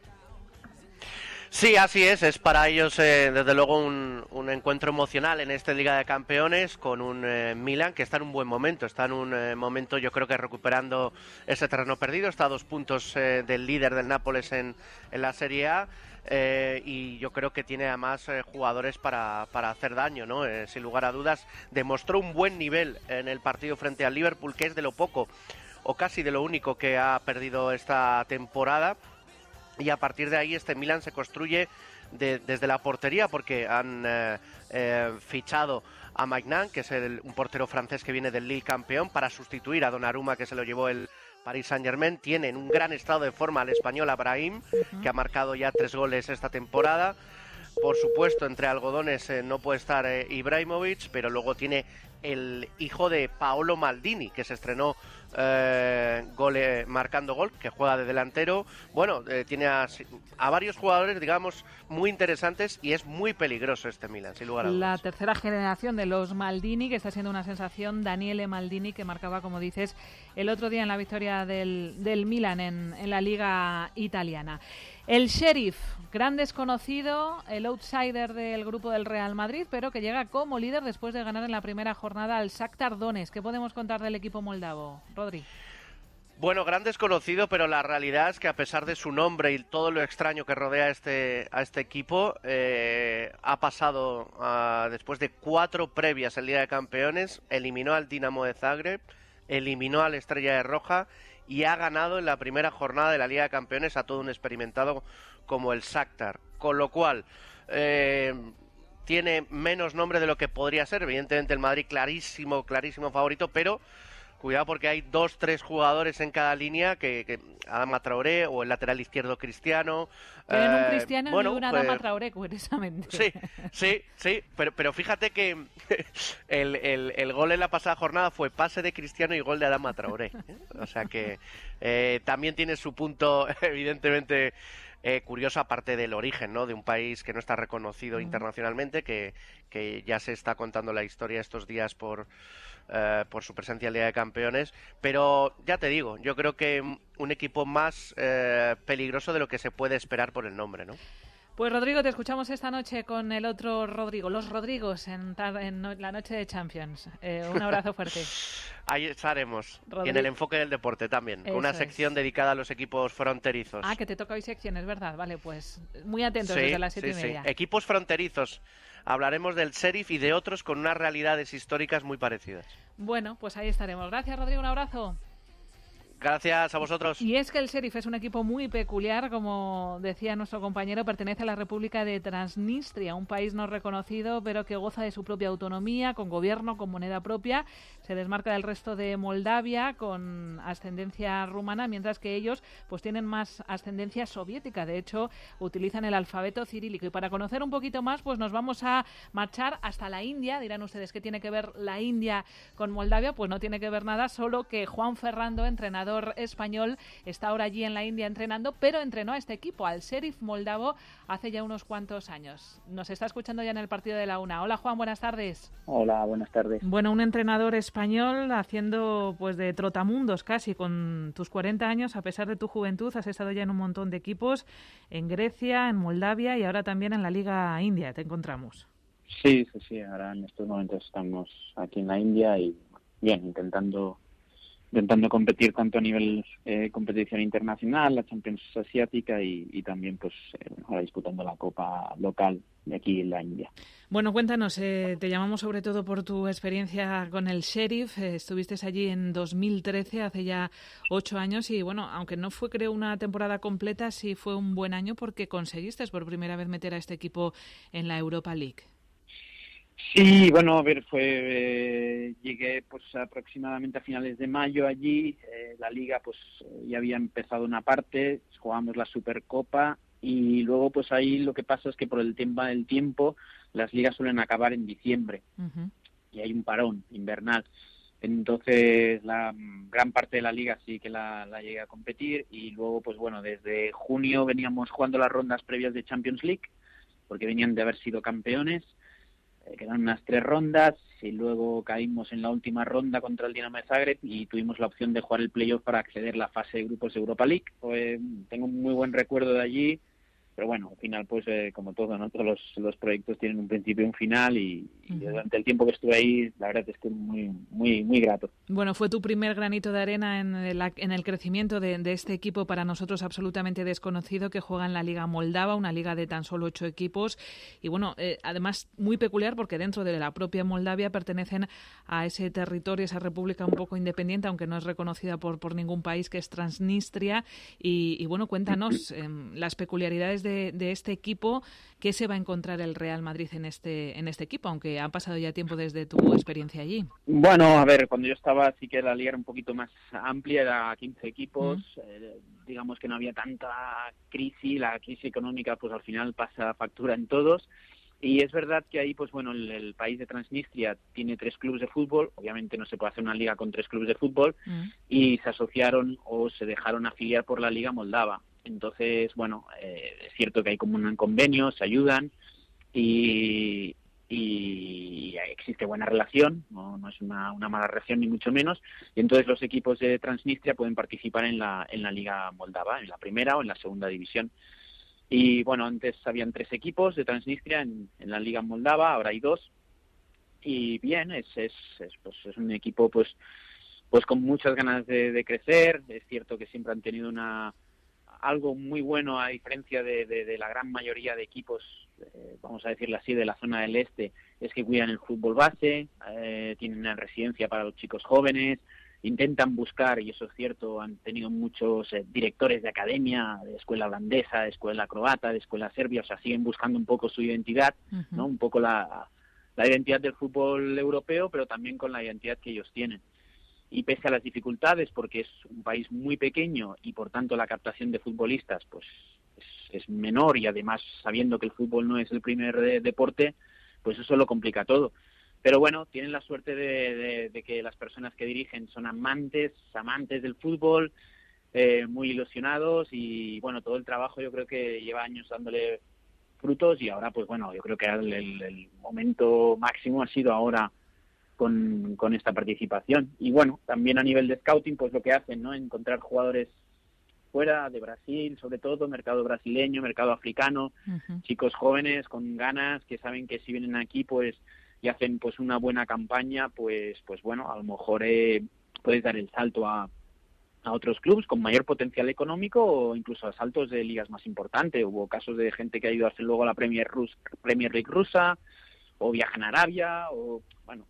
Sí, así es para ellos desde luego un encuentro emocional en esta Liga de Campeones con un Milan que está en un buen momento, está en un momento yo creo que recuperando ese terreno perdido, está a 2 puntos del líder del Nápoles en la Serie A. Y yo creo que tiene además jugadores para hacer daño, ¿no? Sin lugar a dudas, demostró un buen nivel en el partido frente al Liverpool, que es de lo poco o casi de lo único que ha perdido esta temporada. Y a partir de ahí este Milan se construye desde la portería, porque han fichado a Maignan, que es un portero francés que viene del Lille campeón, para sustituir a Donnarumma, que se lo llevó el Paris Saint-Germain. Tienen un gran estado de forma al español Brahim, que ha marcado ya 3 goles esta temporada. Por supuesto, entre algodones no puede estar Ibrahimovic, pero luego tiene el hijo de Paolo Maldini, que se estrenó marcando gol, que juega de delantero. Bueno, tiene a varios jugadores, digamos, muy interesantes, y es muy peligroso este Milan, sin lugar a dudas. La tercera generación de los Maldini, que está siendo una sensación. Daniele Maldini, que marcaba, como dices, el otro día en la victoria del Milan en la Liga italiana. El Sheriff, gran desconocido, el outsider del grupo del Real Madrid, pero que llega como líder después de ganar en la primera jornada al Shakhtar Donetsk. ¿Qué podemos contar del equipo moldavo, Rodri? Bueno, gran desconocido, pero la realidad es que a pesar de su nombre y todo lo extraño que rodea a este equipo, ha pasado después de 4 previas en Liga de Campeones, eliminó al Dinamo de Zagreb, eliminó al Estrella de Roja y ha ganado en la primera jornada de la Liga de Campeones a todo un experimentado como el Shakhtar, con lo cual tiene menos nombre de lo que podría ser. Evidentemente el Madrid clarísimo favorito, pero cuidado porque hay 2-3 jugadores en cada línea, que Adama Traoré o el lateral izquierdo Cristiano. Tienen un Cristiano y un Adama Traoré, curiosamente. Sí, pero fíjate que el gol en la pasada jornada fue pase de Cristiano y gol de Adama Traoré. O sea que también tiene su punto, evidentemente, curioso, aparte del origen, ¿no? De un país que no está reconocido internacionalmente, que ya se está contando la historia estos días por su presencia en Liga de Campeones, pero ya te digo, yo creo que un equipo más peligroso de lo que se puede esperar por el nombre, ¿no? Pues Rodrigo, te escuchamos esta noche con el otro Rodrigo, los Rodrigos en la noche de Champions. Un abrazo fuerte. Ahí estaremos, y en el enfoque del deporte también, con una sección dedicada a los equipos fronterizos. Ah, que te toca hoy sección, es verdad. Vale, pues muy atentos desde las 7:30. Sí. Equipos fronterizos. Hablaremos del Sheriff y de otros con unas realidades históricas muy parecidas. Bueno, pues ahí estaremos. Gracias, Rodrigo, un abrazo. Gracias a vosotros. Y es que el Sheriff es un equipo muy peculiar, como decía nuestro compañero, pertenece a la República de Transnistria, un país no reconocido, pero que goza de su propia autonomía, con gobierno, con moneda propia. Se desmarca del resto de Moldavia, con ascendencia rumana, mientras que ellos pues tienen más ascendencia soviética. De hecho, utilizan el alfabeto cirílico. Y para conocer un poquito más, pues nos vamos a marchar hasta la India. Dirán ustedes, ¿qué tiene que ver la India con Moldavia? Pues no tiene que ver nada, solo que Juan Ferrando, entrenador español, está ahora allí en la India entrenando, pero entrenó a este equipo, al Sheriff moldavo, hace ya unos cuantos años. Nos está escuchando ya en el partido de la una. Hola Juan, buenas tardes. Hola, buenas tardes. Bueno, un entrenador español haciendo pues de trotamundos casi con tus 40 años, a pesar de tu juventud, has estado ya en un montón de equipos, en Grecia, en Moldavia y ahora también en la Liga India, te encontramos. Sí, ahora en estos momentos estamos aquí en la India y bien, intentando competir tanto a nivel competición internacional, la Champions asiática y también pues ahora disputando la Copa local de aquí en la India. Bueno, cuéntanos, te llamamos sobre todo por tu experiencia con el Sheriff, estuviste allí en 2013, hace ya 8 años y bueno, aunque no fue creo una temporada completa, sí fue un buen año porque conseguiste por primera vez meter a este equipo en la Europa League. Sí, bueno, a ver, llegué pues aproximadamente a finales de mayo allí, la liga pues ya había empezado una parte, jugamos la Supercopa y luego pues ahí lo que pasa es que por el tiempo las ligas suelen acabar en diciembre. Uh-huh. hay un parón invernal. Entonces la gran parte de la liga sí que la llegué a competir, y luego pues bueno, desde junio veníamos jugando las rondas previas de Champions League, porque venían de haber sido campeones. Quedaron unas 3 rondas y luego caímos en la última ronda contra el Dinamo de Zagreb y tuvimos la opción de jugar el playoff para acceder a la fase de grupos de Europa League. Tengo un muy buen recuerdo de allí, pero bueno, al final pues como todo, ¿no? Todos los proyectos tienen un principio y un final, y durante el tiempo que estuve ahí, la verdad es que muy, muy, muy grato. Bueno, fue tu primer granito de arena en el crecimiento de este equipo para nosotros absolutamente desconocido, que juega en la Liga Moldava, una liga de tan solo 8 equipos, y bueno, además muy peculiar porque dentro de la propia Moldavia pertenecen a ese territorio, esa república un poco independiente, aunque no es reconocida por ningún país, que es Transnistria, y bueno, cuéntanos las peculiaridades de este equipo. ¿Qué se va a encontrar el Real Madrid en este equipo, aunque ha pasado ya tiempo desde tu experiencia allí? Bueno, a ver, cuando yo estaba sí que la liga era un poquito más amplia, era 15 equipos, digamos que no había tanta crisis, la crisis económica pues al final pasa factura en todos, y es verdad que ahí pues bueno, el país de Transnistria tiene 3 clubes de fútbol, obviamente no se puede hacer una liga con 3 clubes de fútbol, y se asociaron o se dejaron afiliar por la Liga Moldava. Entonces, bueno, es cierto que hay como un convenio, se ayudan y existe buena relación, no es una mala relación ni mucho menos, y entonces los equipos de Transnistria pueden participar en la Liga Moldava, en la primera o en la segunda división. Y bueno, antes habían 3 equipos de Transnistria en la Liga Moldava, ahora hay 2, y bien, es un equipo pues con muchas ganas de crecer. Es cierto que siempre han tenido algo muy bueno, a diferencia de la gran mayoría de equipos, vamos a decirlo así, de la zona del este, es que cuidan el fútbol base, tienen una residencia para los chicos jóvenes, intentan buscar, y eso es cierto, han tenido muchos directores de academia, de escuela holandesa, de escuela croata, de escuela serbia, o sea, siguen buscando un poco su identidad, ¿no? Un poco la identidad del fútbol europeo, pero también con la identidad que ellos tienen. Y pese a las dificultades, porque es un país muy pequeño y por tanto la captación de futbolistas pues es menor, y además sabiendo que el fútbol no es el primer deporte, pues eso lo complica todo. Pero bueno, tienen la suerte de que las personas que dirigen son amantes del fútbol, muy ilusionados, y bueno, todo el trabajo yo creo que lleva años dándole frutos, y ahora pues bueno, yo creo que el momento máximo ha sido ahora con esta participación. Y bueno, también a nivel de scouting, pues lo que hacen, ¿no? Encontrar jugadores fuera de Brasil, sobre todo, mercado brasileño, mercado africano, chicos jóvenes con ganas, que saben que si vienen aquí, pues, y hacen pues una buena campaña, pues bueno, a lo mejor puedes dar el salto a otros clubes con mayor potencial económico, o incluso a saltos de ligas más importantes. Hubo casos de gente que ha ido a hacer luego la Premier League rusa, o viajan a Arabia, o bueno,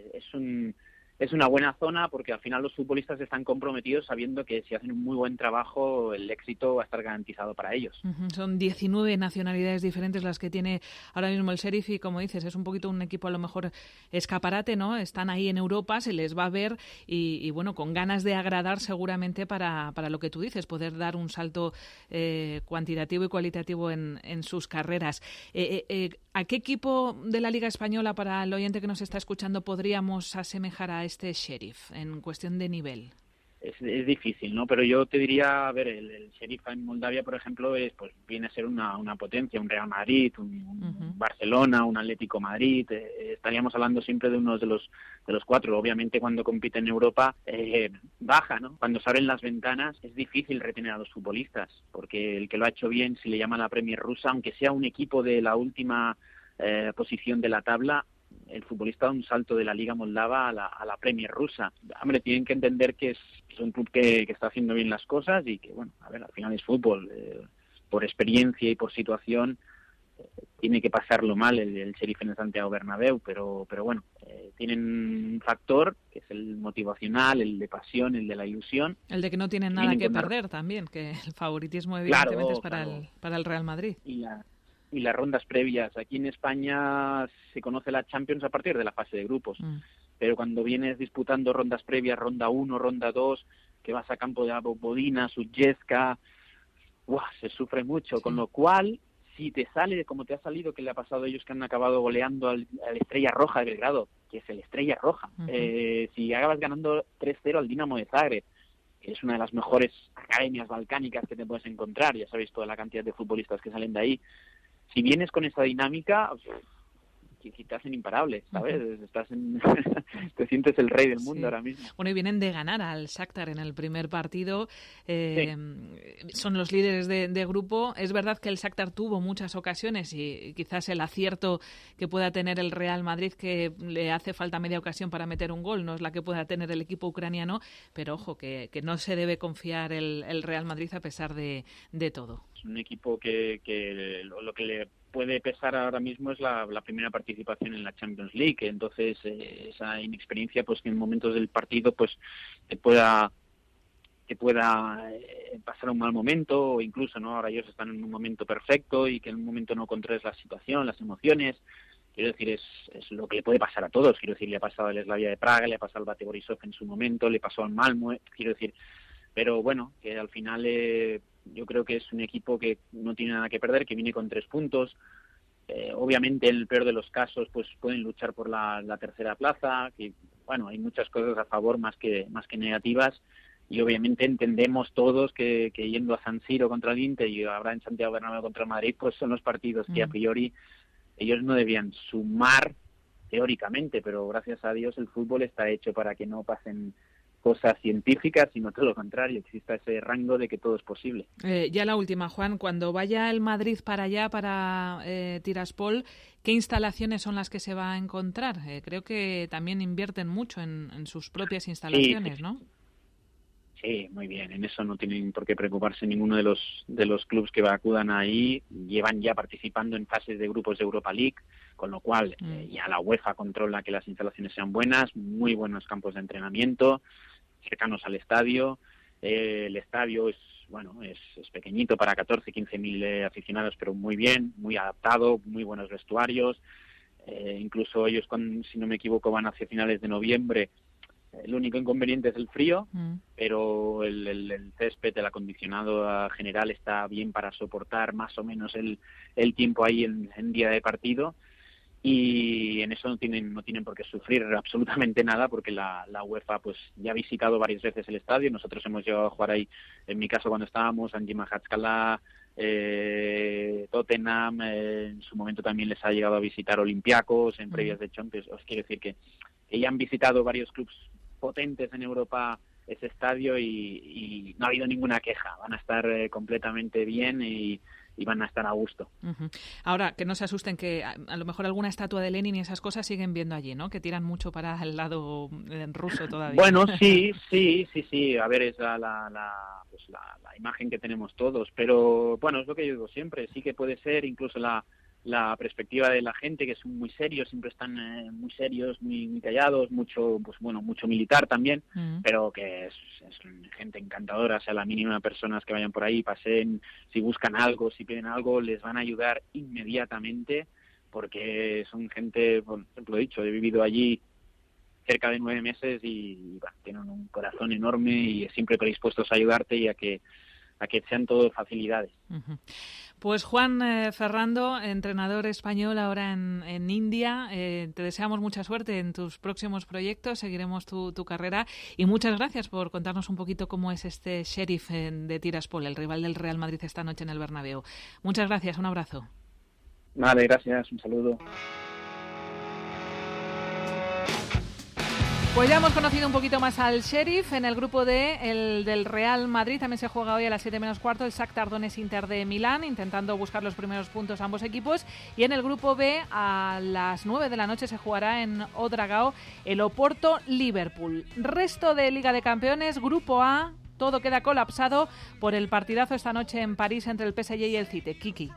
es una buena zona, porque al final los futbolistas están comprometidos sabiendo que si hacen un muy buen trabajo el éxito va a estar garantizado para ellos. Son 19 nacionalidades diferentes las que tiene ahora mismo el Sheriff, y como dices, es un poquito un equipo a lo mejor escaparate, ¿no? Están ahí en Europa, se les va a ver y bueno, con ganas de agradar seguramente para lo que tú dices, poder dar un salto cuantitativo y cualitativo en sus carreras. ¿A qué equipo de la Liga Española, para el oyente que nos está escuchando, podríamos asemejar a este Sheriff en cuestión de nivel? Es difícil, ¿no? Pero yo te diría, a ver, el Sheriff en Moldavia, por ejemplo, pues viene a ser una potencia, un Real Madrid, un Barcelona, un Atlético Madrid. Estaríamos hablando siempre de uno de los 4. Obviamente, cuando compite en Europa, baja, ¿no? Cuando se abren las ventanas, es difícil retener a los futbolistas, porque el que lo ha hecho bien, si le llama la Premier rusa, aunque sea un equipo de la última posición de la tabla, el futbolista da un salto de la Liga Moldava a la Premier rusa. Hombre, tienen que entender que es un club que está haciendo bien las cosas, y que, bueno, a ver, al final es fútbol. Por experiencia y por situación, tiene que pasarlo mal el Sheriff en el Santiago Bernabéu, pero bueno, tienen un factor que es el motivacional, el de pasión, el de la ilusión. El de que no tienen nada que perder también, que el favoritismo evidentemente es para el Real Madrid. Y las rondas previas. Aquí en España se conoce la Champions a partir de la fase de grupos, pero cuando vienes disputando rondas previas, ronda 1, ronda 2, que vas a campo de Bodina, Sutjeska, se sufre mucho, con lo cual, si te sale como te ha salido, que le ha pasado a ellos que han acabado goleando al Estrella Roja de Belgrado, que es el Estrella Roja. Uh-huh. Si acabas ganando 3-0 al Dinamo de Zagreb, que es una de las mejores academias balcánicas que te puedes encontrar, ya sabéis toda la cantidad de futbolistas que salen de ahí, si vienes con esa dinámica, te hacen imparable, ¿sabes? Te sientes el rey del mundo ahora mismo. Bueno, y vienen de ganar al Shakhtar en el primer partido. Sí. Son los líderes de grupo. Es verdad que el Shakhtar tuvo muchas ocasiones y quizás el acierto que pueda tener el Real Madrid, que le hace falta media ocasión para meter un gol, no es la que pueda tener el equipo ucraniano, pero ojo, que no se debe confiar el Real Madrid a pesar de todo. Es un equipo que lo que le puede pesar ahora mismo es la primera participación en la Champions League, entonces esa inexperiencia, pues que en momentos del partido pues te pueda pasar un mal momento, o incluso no ahora ellos están en un momento perfecto y que en un momento no controles la situación, las emociones. Quiero decir, es lo que le puede pasar a todos. Quiero decir, le ha pasado al Slavia de Praga, le ha pasado al Bate Borisov en su momento, le pasó al Malmö, quiero decir, pero bueno, que al final yo creo que es un equipo que no tiene nada que perder, que viene con 3 puntos. Obviamente, en el peor de los casos, pues pueden luchar por la tercera plaza. Que bueno, hay muchas cosas a favor más que negativas. Y obviamente entendemos todos que yendo a San Siro contra el Inter y ahora en Santiago Bernabéu contra el Madrid, pues son los partidos que a priori ellos no debían sumar teóricamente, pero gracias a Dios el fútbol está hecho para que no pasen cosas científicas, sino todo lo contrario, exista ese rango de que todo es posible. Ya la última, Juan, cuando vaya el Madrid para allá, para Tiraspol, ¿qué instalaciones son las que se va a encontrar? Creo que también invierten mucho en sus propias instalaciones, sí. ¿no? Sí, muy bien. En eso no tienen por qué preocuparse ninguno de los clubes que acudan ahí. Llevan ya participando en fases de grupos de Europa League, con lo cual ya la UEFA controla que las instalaciones sean buenas, muy buenos campos de entrenamiento, cercanos al estadio. El estadio es pequeñito para 14, 15.000 aficionados, pero muy bien, muy adaptado, muy buenos vestuarios. Incluso ellos, si no me equivoco, van hacia finales de noviembre. El único inconveniente es el frío, pero el césped, el acondicionado general está bien para soportar más o menos el tiempo ahí en día de partido, y en eso no tienen por qué sufrir absolutamente nada, porque la UEFA pues ya ha visitado varias veces el estadio. Nosotros hemos llegado a jugar ahí, en mi caso cuando estábamos, Anji Mahatskala, Tottenham, en su momento también les ha llegado a visitar Olympiacos en previas de Champions. Os quiero decir que ya han visitado varios clubes potentes en Europa ese estadio y no ha habido ninguna queja. Van a estar completamente bien y van a estar a gusto. Uh-huh. Ahora, que no se asusten, que a lo mejor alguna estatua de Lenin y esas cosas siguen viendo allí, ¿no? Que tiran mucho para el lado ruso todavía. Bueno, sí. A ver, es la imagen que tenemos todos. Pero, bueno, es lo que yo digo siempre. Sí que puede ser incluso la perspectiva de la gente, que son muy serios, siempre están muy serios, muy callados, mucho militar también, pero que es gente encantadora. O sea, la mínima personas que vayan por ahí, pasen, si buscan algo, si piden algo, les van a ayudar inmediatamente, porque son gente, por ejemplo, he dicho, he vivido allí cerca de 9 meses y tienen un corazón enorme y siempre predispuestos a ayudarte y a que sean todo facilidades. Uh-huh. Pues Juan Ferrando, entrenador español ahora en India, te deseamos mucha suerte en tus próximos proyectos, seguiremos tu carrera y muchas gracias por contarnos un poquito cómo es este Sheriff de Tiraspol, el rival del Real Madrid esta noche en el Bernabéu. Muchas gracias, un abrazo. Vale, gracias, un saludo. Pues ya hemos conocido un poquito más al Sheriff. En el grupo D, el del Real Madrid, también se juega hoy a las 7 menos cuarto el Shakhtar Donetsk Inter de Milán, intentando buscar los primeros puntos ambos equipos. Y en el grupo B, a las 9 de la noche se jugará en Odragao el Oporto Liverpool. Resto de Liga de Campeones, grupo A, todo queda colapsado por el partidazo esta noche en París entre el PSG y el City.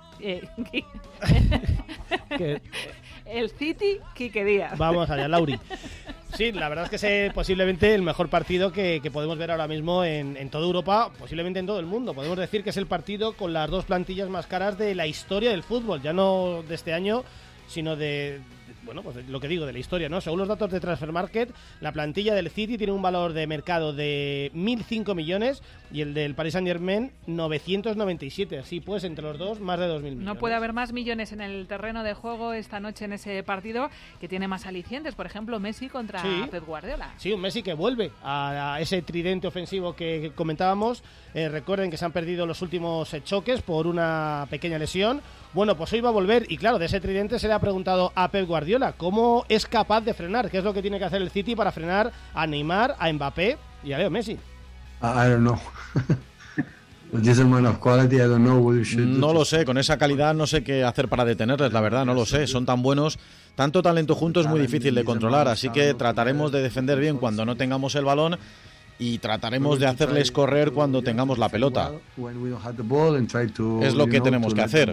El City, Quique Díaz. Vamos allá, Lauri. Sí, la verdad es que es posiblemente el mejor partido que podemos ver ahora mismo en toda Europa, posiblemente en todo el mundo. Podemos decir que es el partido con las 2 plantillas más caras de la historia del fútbol, ya no de este año, sino de bueno, pues lo que digo de la historia, ¿no? Según los datos de Transfermarkt, la plantilla del City tiene un valor de mercado de 1.005 millones y el del Paris Saint-Germain 997. Así pues, entre los dos, más de 2.000 millones. No puede haber más millones en el terreno de juego esta noche en ese partido que tiene más alicientes. Por ejemplo, Messi contra Pep Guardiola. Sí, un Messi que vuelve a ese tridente ofensivo que comentábamos. Recuerden que se han perdido los últimos choques por una pequeña lesión. Bueno, pues hoy va a volver y claro, de ese tridente se le ha preguntado a Pep Guardiola cómo es capaz de frenar, qué es lo que tiene que hacer el City para frenar a Neymar, a Mbappé y a Leo Messi. I don't know. No lo sé, con esa calidad no sé qué hacer para detenerles, la verdad, no lo sé. Son tan buenos, tanto talento juntos es muy difícil de controlar, así que trataremos de defender bien cuando no tengamos el balón y trataremos de hacerles correr cuando tengamos la pelota. Es lo que tenemos que hacer.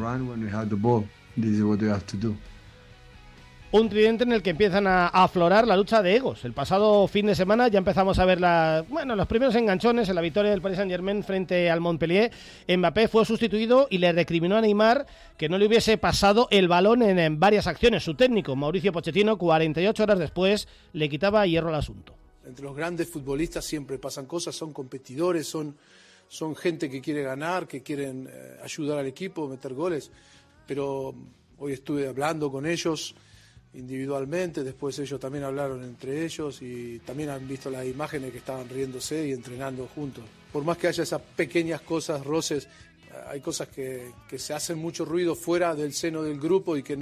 Un tridente en el que empiezan a aflorar la lucha de egos. El pasado fin de semana ya empezamos a ver los primeros enganchones en la victoria del Paris Saint-Germain frente al Montpellier. Mbappé fue sustituido y le recriminó a Neymar que no le hubiese pasado el balón en varias acciones. Su técnico, Mauricio Pochettino, 48 horas después, le quitaba hierro al asunto. Entre los grandes futbolistas siempre pasan cosas, son competidores, son gente que quiere ganar, que quieren ayudar al equipo, meter goles. Pero hoy estuve hablando con ellos individualmente, después ellos también hablaron entre ellos y también han visto las imágenes que estaban riéndose y entrenando juntos. Por más que haya esas pequeñas cosas, roces, hay cosas que se hacen mucho ruido fuera del seno del grupo y que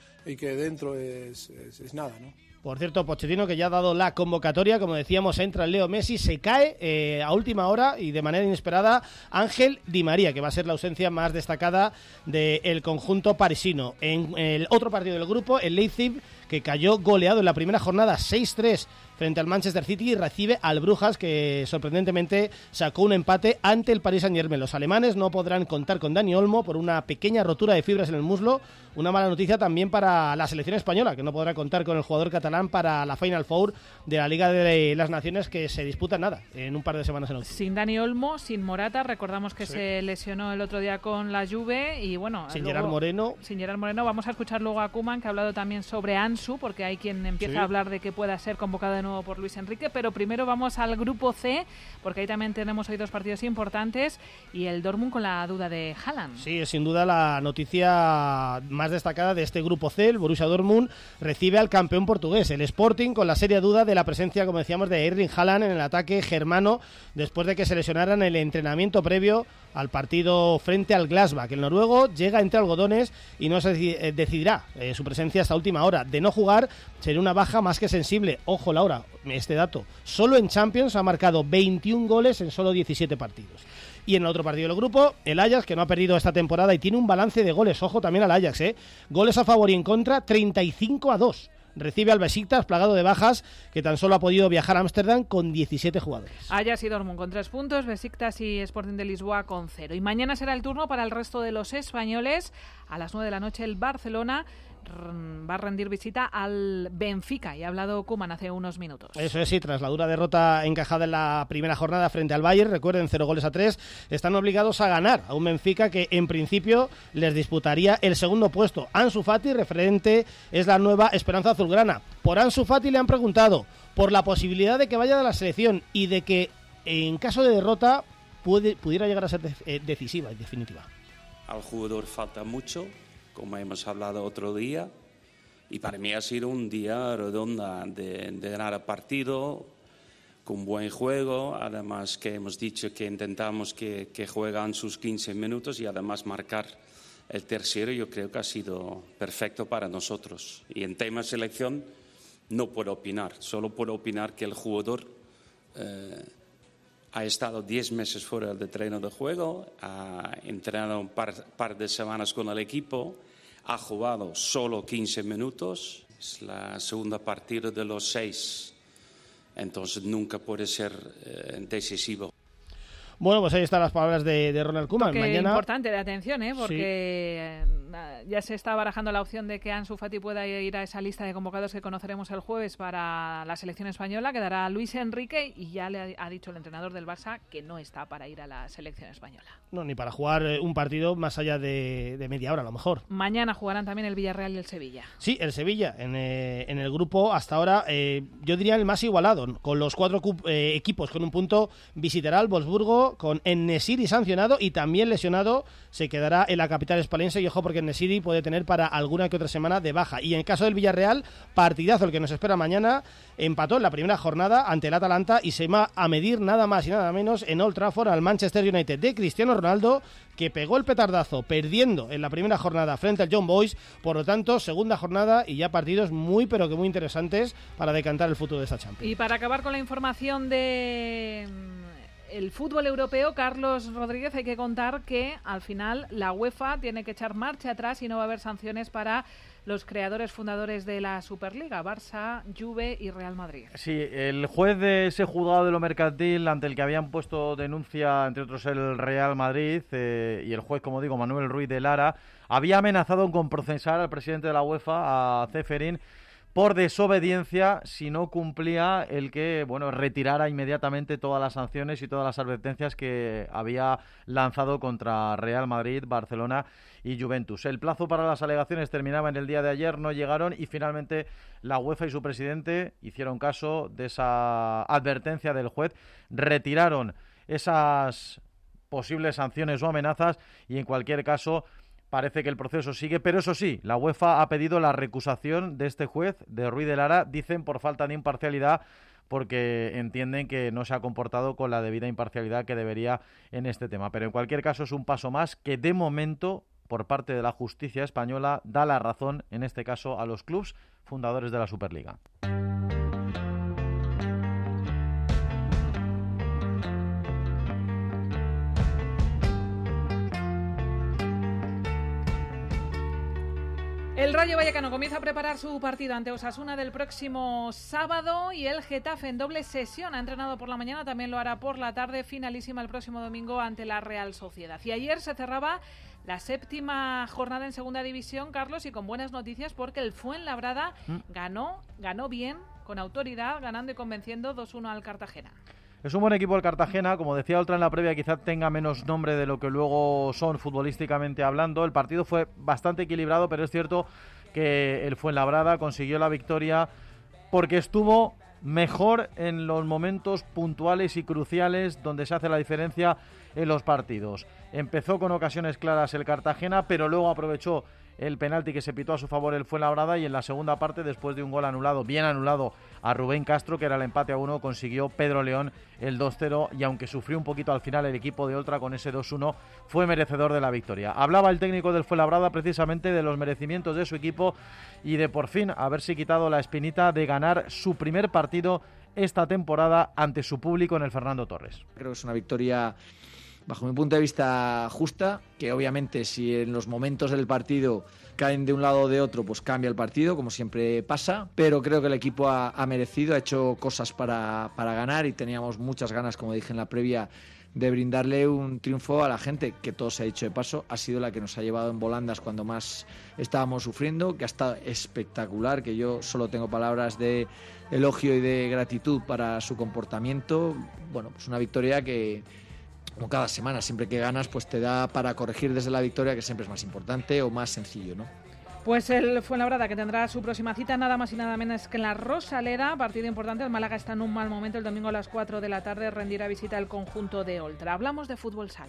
dentro es nada, ¿no? Por cierto, Pochettino, que ya ha dado la convocatoria, como decíamos, entra el Leo Messi, se cae a última hora y de manera inesperada Ángel Di María, que va a ser la ausencia más destacada del conjunto parisino. En el otro partido del grupo, el Leipzig, que cayó goleado en la primera jornada 6-3 frente al Manchester City y recibe al Brujas, que sorprendentemente sacó un empate ante el Paris Saint-Germain. Los alemanes no podrán contar con Dani Olmo por una pequeña rotura de fibras en el muslo. Una mala noticia también para la selección española, que no podrá contar con el jugador catalán para la Final Four de la Liga de las Naciones, que se disputa en un par de semanas en octubre. Sin Dani Olmo, sin Morata, recordamos que se lesionó el otro día con la Juve y bueno... Sin Gerard Moreno. Sin Gerard Moreno. Vamos a escuchar luego a Koeman, que ha hablado también sobre Ansu, porque hay quien empieza a hablar de que pueda ser convocado de nuevo por Luis Enrique, pero primero vamos al grupo C, porque ahí también tenemos hoy dos partidos importantes y el Dortmund con la duda de Haaland. Sí, es sin duda la noticia más destacada de este grupo C. El Borussia Dortmund recibe al campeón portugués, el Sporting, con la seria duda de la presencia, como decíamos, de Erling Haaland en el ataque germano, después de que se lesionara en el entrenamiento previo al partido frente al Gladbach. El noruego llega entre algodones y no se decidirá su presencia hasta última hora. De no jugar, sería una baja más que sensible. Ojo, Laura, este dato. Solo en Champions ha marcado 21 goles en solo 17 partidos. Y en el otro partido del grupo, el Ajax, que no ha perdido esta temporada y tiene un balance de goles. Ojo también al Ajax, goles a favor y en contra, 35-2. Recibe al Besiktas, plagado de bajas, que tan solo ha podido viajar a Ámsterdam con 17 jugadores. Ajax y Dortmund con 3 puntos, Besiktas y Sporting de Lisboa con 0. Y mañana será el turno para el resto de los españoles. A las 9 de la noche el Barcelona va a rendir visita al Benfica, y ha hablado Koeman hace unos minutos. Eso es, sí, tras la dura derrota encajada en la primera jornada frente al Bayern, recuerden, 0-3, están obligados a ganar a un Benfica que en principio les disputaría el segundo puesto. Ansu Fati, referente, es la nueva esperanza azulgrana. Por Ansu Fati le han preguntado por la posibilidad de que vaya de la selección y de que en caso de derrota pudiera llegar a ser decisiva y definitiva. Al jugador falta mucho, como hemos hablado otro día, y para mí ha sido un día redondo de ganar el partido con buen juego, además que hemos dicho que intentamos que juegan sus 15 minutos y además marcar el tercero. Yo creo que ha sido perfecto para nosotros. Y en tema de selección no puedo opinar, solo puedo opinar que el jugador ha estado 10 meses fuera del terreno de juego, ha entrenado un par de semanas con el equipo, ha jugado solo 15 minutos, es la segunda partida de los 6, entonces nunca puede ser decisivo. Bueno, pues ahí están las palabras de Ronald Koeman. Mañana importante de atención, porque ya se está barajando la opción de que Ansu Fati pueda ir a esa lista de convocados que conoceremos el jueves para la selección española. Quedará Luis Enrique y ya le ha dicho el entrenador del Barça que no está para ir a la selección española. No, ni para jugar un partido más allá de media hora, a lo mejor. Mañana jugarán también el Villarreal y el Sevilla. Sí, el Sevilla, en el grupo hasta ahora, yo diría el más igualado, con los 4 equipos con un punto. Visitará al Wolfsburgo con En-Nesyri sancionado y también lesionado, se quedará en la capital hispalense, y ojo porque En-Nesyri puede tener para alguna que otra semana de baja. Y en el caso del Villarreal, partidazo el que nos espera mañana. Empató en la primera jornada ante el Atalanta y se va a medir nada más y nada menos en Old Trafford al Manchester United de Cristiano Ronaldo, que pegó el petardazo perdiendo en la primera jornada frente al Young Boys. Por lo tanto, segunda jornada y ya partidos muy pero que muy interesantes para decantar el futuro de esta Champions. Y para acabar con la información de el fútbol europeo, Carlos Rodríguez, hay que contar que al final la UEFA tiene que echar marcha atrás y no va a haber sanciones para los creadores fundadores de la Superliga, Barça, Juve y Real Madrid. Sí, el juez de ese juzgado de lo mercantil ante el que habían puesto denuncia, entre otros el Real Madrid, y el juez, como digo, Manuel Ruiz de Lara, había amenazado con procesar al presidente de la UEFA, a Ceferin, por desobediencia si no cumplía el que, retirara inmediatamente todas las sanciones y todas las advertencias que había lanzado contra Real Madrid, Barcelona y Juventus. El plazo para las alegaciones terminaba en el día de ayer, no llegaron y finalmente la UEFA y su presidente hicieron caso de esa advertencia del juez, retiraron esas posibles sanciones o amenazas y en cualquier caso parece que el proceso sigue, pero eso sí, la UEFA ha pedido la recusación de este juez, de Ruiz de Lara, dicen por falta de imparcialidad, porque entienden que no se ha comportado con la debida imparcialidad que debería en este tema. Pero en cualquier caso es un paso más que de momento, por parte de la justicia española, da la razón, en este caso, a los clubs fundadores de la Superliga. El Rayo Vallecano comienza a preparar su partido ante Osasuna del próximo sábado y el Getafe en doble sesión. Ha entrenado por la mañana, también lo hará por la tarde, finalísima el próximo domingo ante la Real Sociedad. Y ayer se cerraba la 7ª jornada en segunda división, Carlos, y con buenas noticias porque el Fuenlabrada ganó bien, con autoridad, ganando y convenciendo 2-1 al Cartagena. Es un buen equipo el Cartagena, como decía Oltra en la previa, quizá tenga menos nombre de lo que luego son futbolísticamente hablando. El partido fue bastante equilibrado, pero es cierto que el Fuenlabrada consiguió la victoria porque estuvo mejor en los momentos puntuales y cruciales donde se hace la diferencia en los partidos. Empezó con ocasiones claras el Cartagena, pero luego aprovechó el penalti que se pitó a su favor el Fuenlabrada y en la segunda parte, después de un gol anulado, bien anulado a Rubén Castro, que era el empate a 1, consiguió Pedro León el 2-0 y aunque sufrió un poquito al final el equipo de Oltra con ese 2-1, fue merecedor de la victoria. Hablaba el técnico del Fuenlabrada precisamente de los merecimientos de su equipo y de por fin haberse quitado la espinita de ganar su primer partido esta temporada ante su público en el Fernando Torres. Creo que es una victoria, bajo mi punto de vista, justa, que obviamente si en los momentos del partido caen de un lado o de otro, pues cambia el partido, como siempre pasa, pero creo que el equipo ha merecido, ha hecho cosas para ganar y teníamos muchas ganas, como dije en la previa, de brindarle un triunfo a la gente, que todo se ha dicho de paso, ha sido la que nos ha llevado en volandas cuando más estábamos sufriendo, que ha estado espectacular, que yo solo tengo palabras de elogio y de gratitud para su comportamiento. Bueno, pues una victoria que, como cada semana, siempre que ganas, pues te da para corregir desde la victoria, que siempre es más importante o más sencillo, ¿no? Pues el Fuenlabrada, que tendrá su próxima cita nada más y nada menos que en la Rosaleda, partido importante. El Málaga está en un mal momento. El domingo a las 4 de la tarde rendirá visita al conjunto de Oltra. Hablamos de fútbol sala.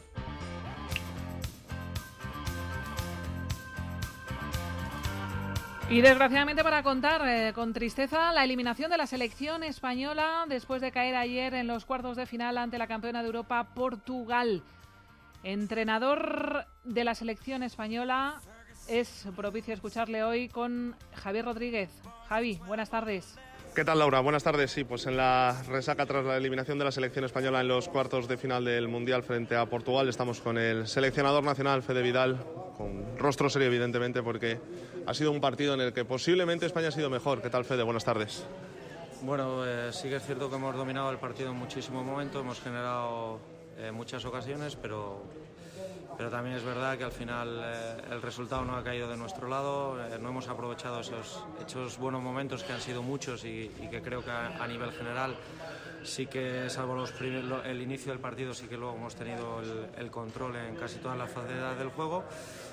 Y desgraciadamente para contar con tristeza la eliminación de la selección española después de caer ayer en los cuartos de final ante la campeona de Europa, Portugal. Entrenador de la selección española, es propicio escucharle hoy con Javier Rodríguez. Javi, buenas tardes. ¿Qué tal, Laura? Buenas tardes. Sí, pues en la resaca tras la eliminación de la selección española en los cuartos de final del Mundial frente a Portugal, estamos con el seleccionador nacional, Fede Vidal, con rostro serio evidentemente, porque ha sido un partido en el que posiblemente España ha sido mejor. ¿Qué tal, Fede? Buenas tardes. Bueno, sí que es cierto que hemos dominado el partido en muchísimos momentos, hemos generado muchas ocasiones, pero también es verdad que al final el resultado no ha caído de nuestro lado, no hemos aprovechado esos buenos momentos que han sido muchos y que creo que a nivel general sí que, salvo el inicio del partido, sí que luego hemos tenido el control en casi todas las facetas del juego.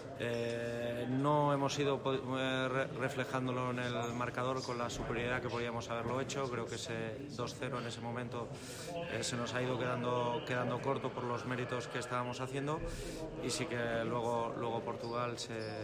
No hemos ido reflejándolo en el marcador con la superioridad que podíamos haberlo hecho. Creo que ese 2-0 en ese momento se nos ha ido quedando corto por los méritos que estábamos haciendo, y sí que luego Portugal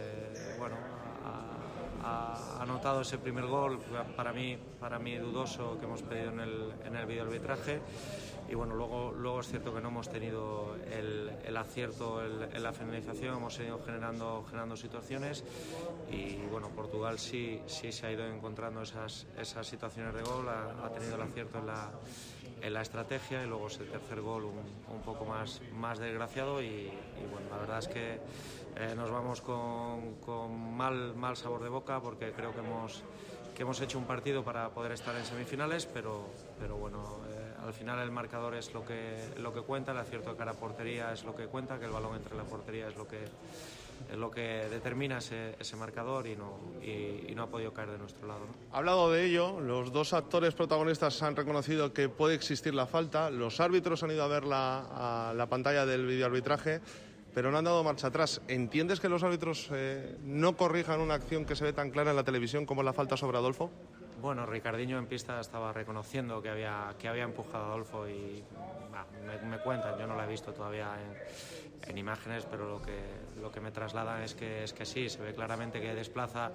ha anotado ese primer gol, para mí dudoso, que hemos pedido en el videoarbitraje. Y bueno, luego es cierto que no hemos tenido el acierto en la finalización, hemos ido generando situaciones, y bueno, Portugal sí se ha ido encontrando esas situaciones de gol, ha tenido el acierto en la estrategia, y luego ese tercer gol un poco más desgraciado, y bueno, la verdad es que nos vamos con mal sabor de boca, porque creo que hemos hecho un partido para poder estar en semifinales, pero bueno, al final el marcador es lo que cuenta, el acierto de cara a portería es lo que cuenta, que el balón entre la portería es lo que determina ese marcador, y no ha podido caer de nuestro lado, ¿no? Hablado de ello, los dos actores protagonistas han reconocido que puede existir la falta, los árbitros han ido a ver la pantalla del videoarbitraje, pero no han dado marcha atrás. ¿Entiendes que los árbitros no corrijan una acción que se ve tan clara en la televisión como la falta sobre Adolfo? Bueno, Ricardinho en pista estaba reconociendo que había empujado a Adolfo, y me cuentan, yo no la he visto todavía en imágenes, pero lo que me trasladan es que sí, se ve claramente que desplaza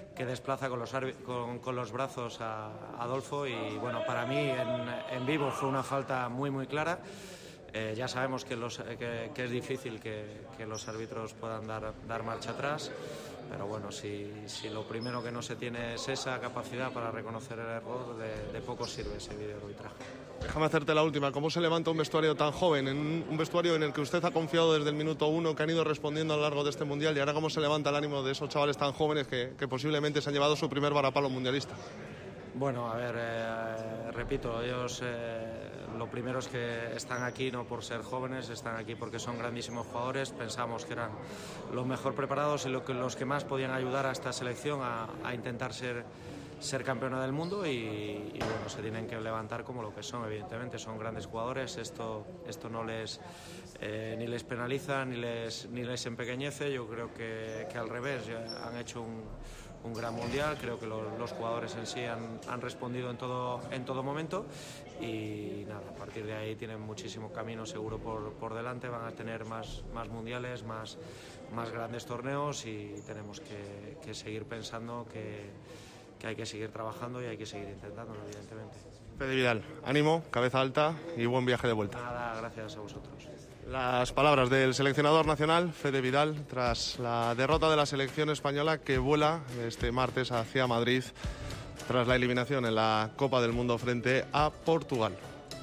con los brazos a Adolfo, y bueno, para mí en vivo fue una falta muy muy clara. Ya sabemos que es difícil que los árbitros puedan dar marcha atrás, pero bueno, si lo primero que no se tiene es esa capacidad para reconocer el error, de poco sirve ese videoarbitraje. Déjame hacerte la última. ¿Cómo se levanta un vestuario tan joven, en un vestuario en el que usted ha confiado desde el minuto 1, que han ido respondiendo a lo largo de este Mundial, y ahora cómo se levanta el ánimo de esos chavales tan jóvenes que posiblemente se han llevado su primer varapalo mundialista? Bueno, a ver, repito, ellos lo primero es que están aquí no por ser jóvenes, están aquí porque son grandísimos jugadores. Pensamos que eran los mejor preparados y los que más podían ayudar a esta selección a intentar ser campeona del mundo, y bueno, se tienen que levantar como lo que son, evidentemente son grandes jugadores. Esto no les ni les penaliza ni les empequeñece. Yo creo que al revés, han hecho un gran mundial. Creo que los jugadores en sí han respondido en todo momento, y nada, a partir de ahí tienen muchísimo camino seguro por delante. Van a tener más mundiales, más grandes torneos, y tenemos que seguir pensando que hay que seguir trabajando y hay que seguir intentándolo, evidentemente. Fede Vidal, ánimo, cabeza alta y buen viaje de vuelta. Nada, gracias a vosotros. Las palabras del seleccionador nacional, Fede Vidal, tras la derrota de la selección española, que vuela este martes hacia Madrid tras la eliminación en la Copa del Mundo frente a Portugal.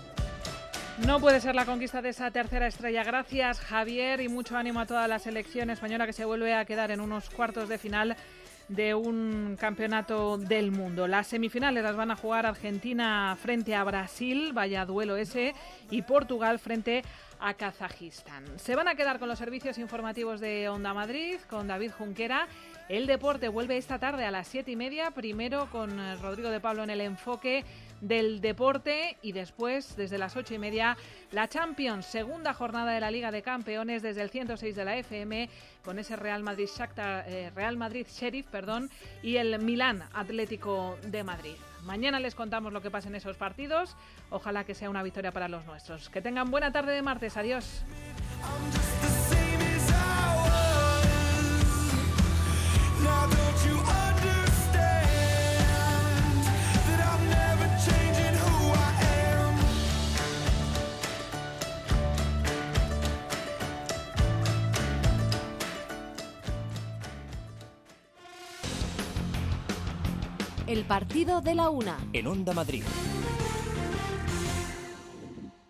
No puede ser la conquista de esa tercera estrella. Gracias, Javier, y mucho ánimo a toda la selección española, que se vuelve a quedar en unos cuartos de final de un campeonato del mundo. Las semifinales las van a jugar Argentina frente a Brasil, vaya duelo ese, y Portugal frente a Kazajistán. Se van a quedar con los servicios informativos de Onda Madrid, con David Junquera. El deporte vuelve esta tarde a las 7:30, primero con Rodrigo de Pablo en el enfoque del deporte, y después, desde las 8:30, la Champions, segunda jornada de la Liga de Campeones desde el 106 de la FM, con ese Real Madrid Sheriff, y el Milán Atlético de Madrid. Mañana les contamos lo que pasa en esos partidos. Ojalá que sea una victoria para los nuestros. Que tengan buena tarde de martes. Adiós. El partido de la una. En Onda Madrid.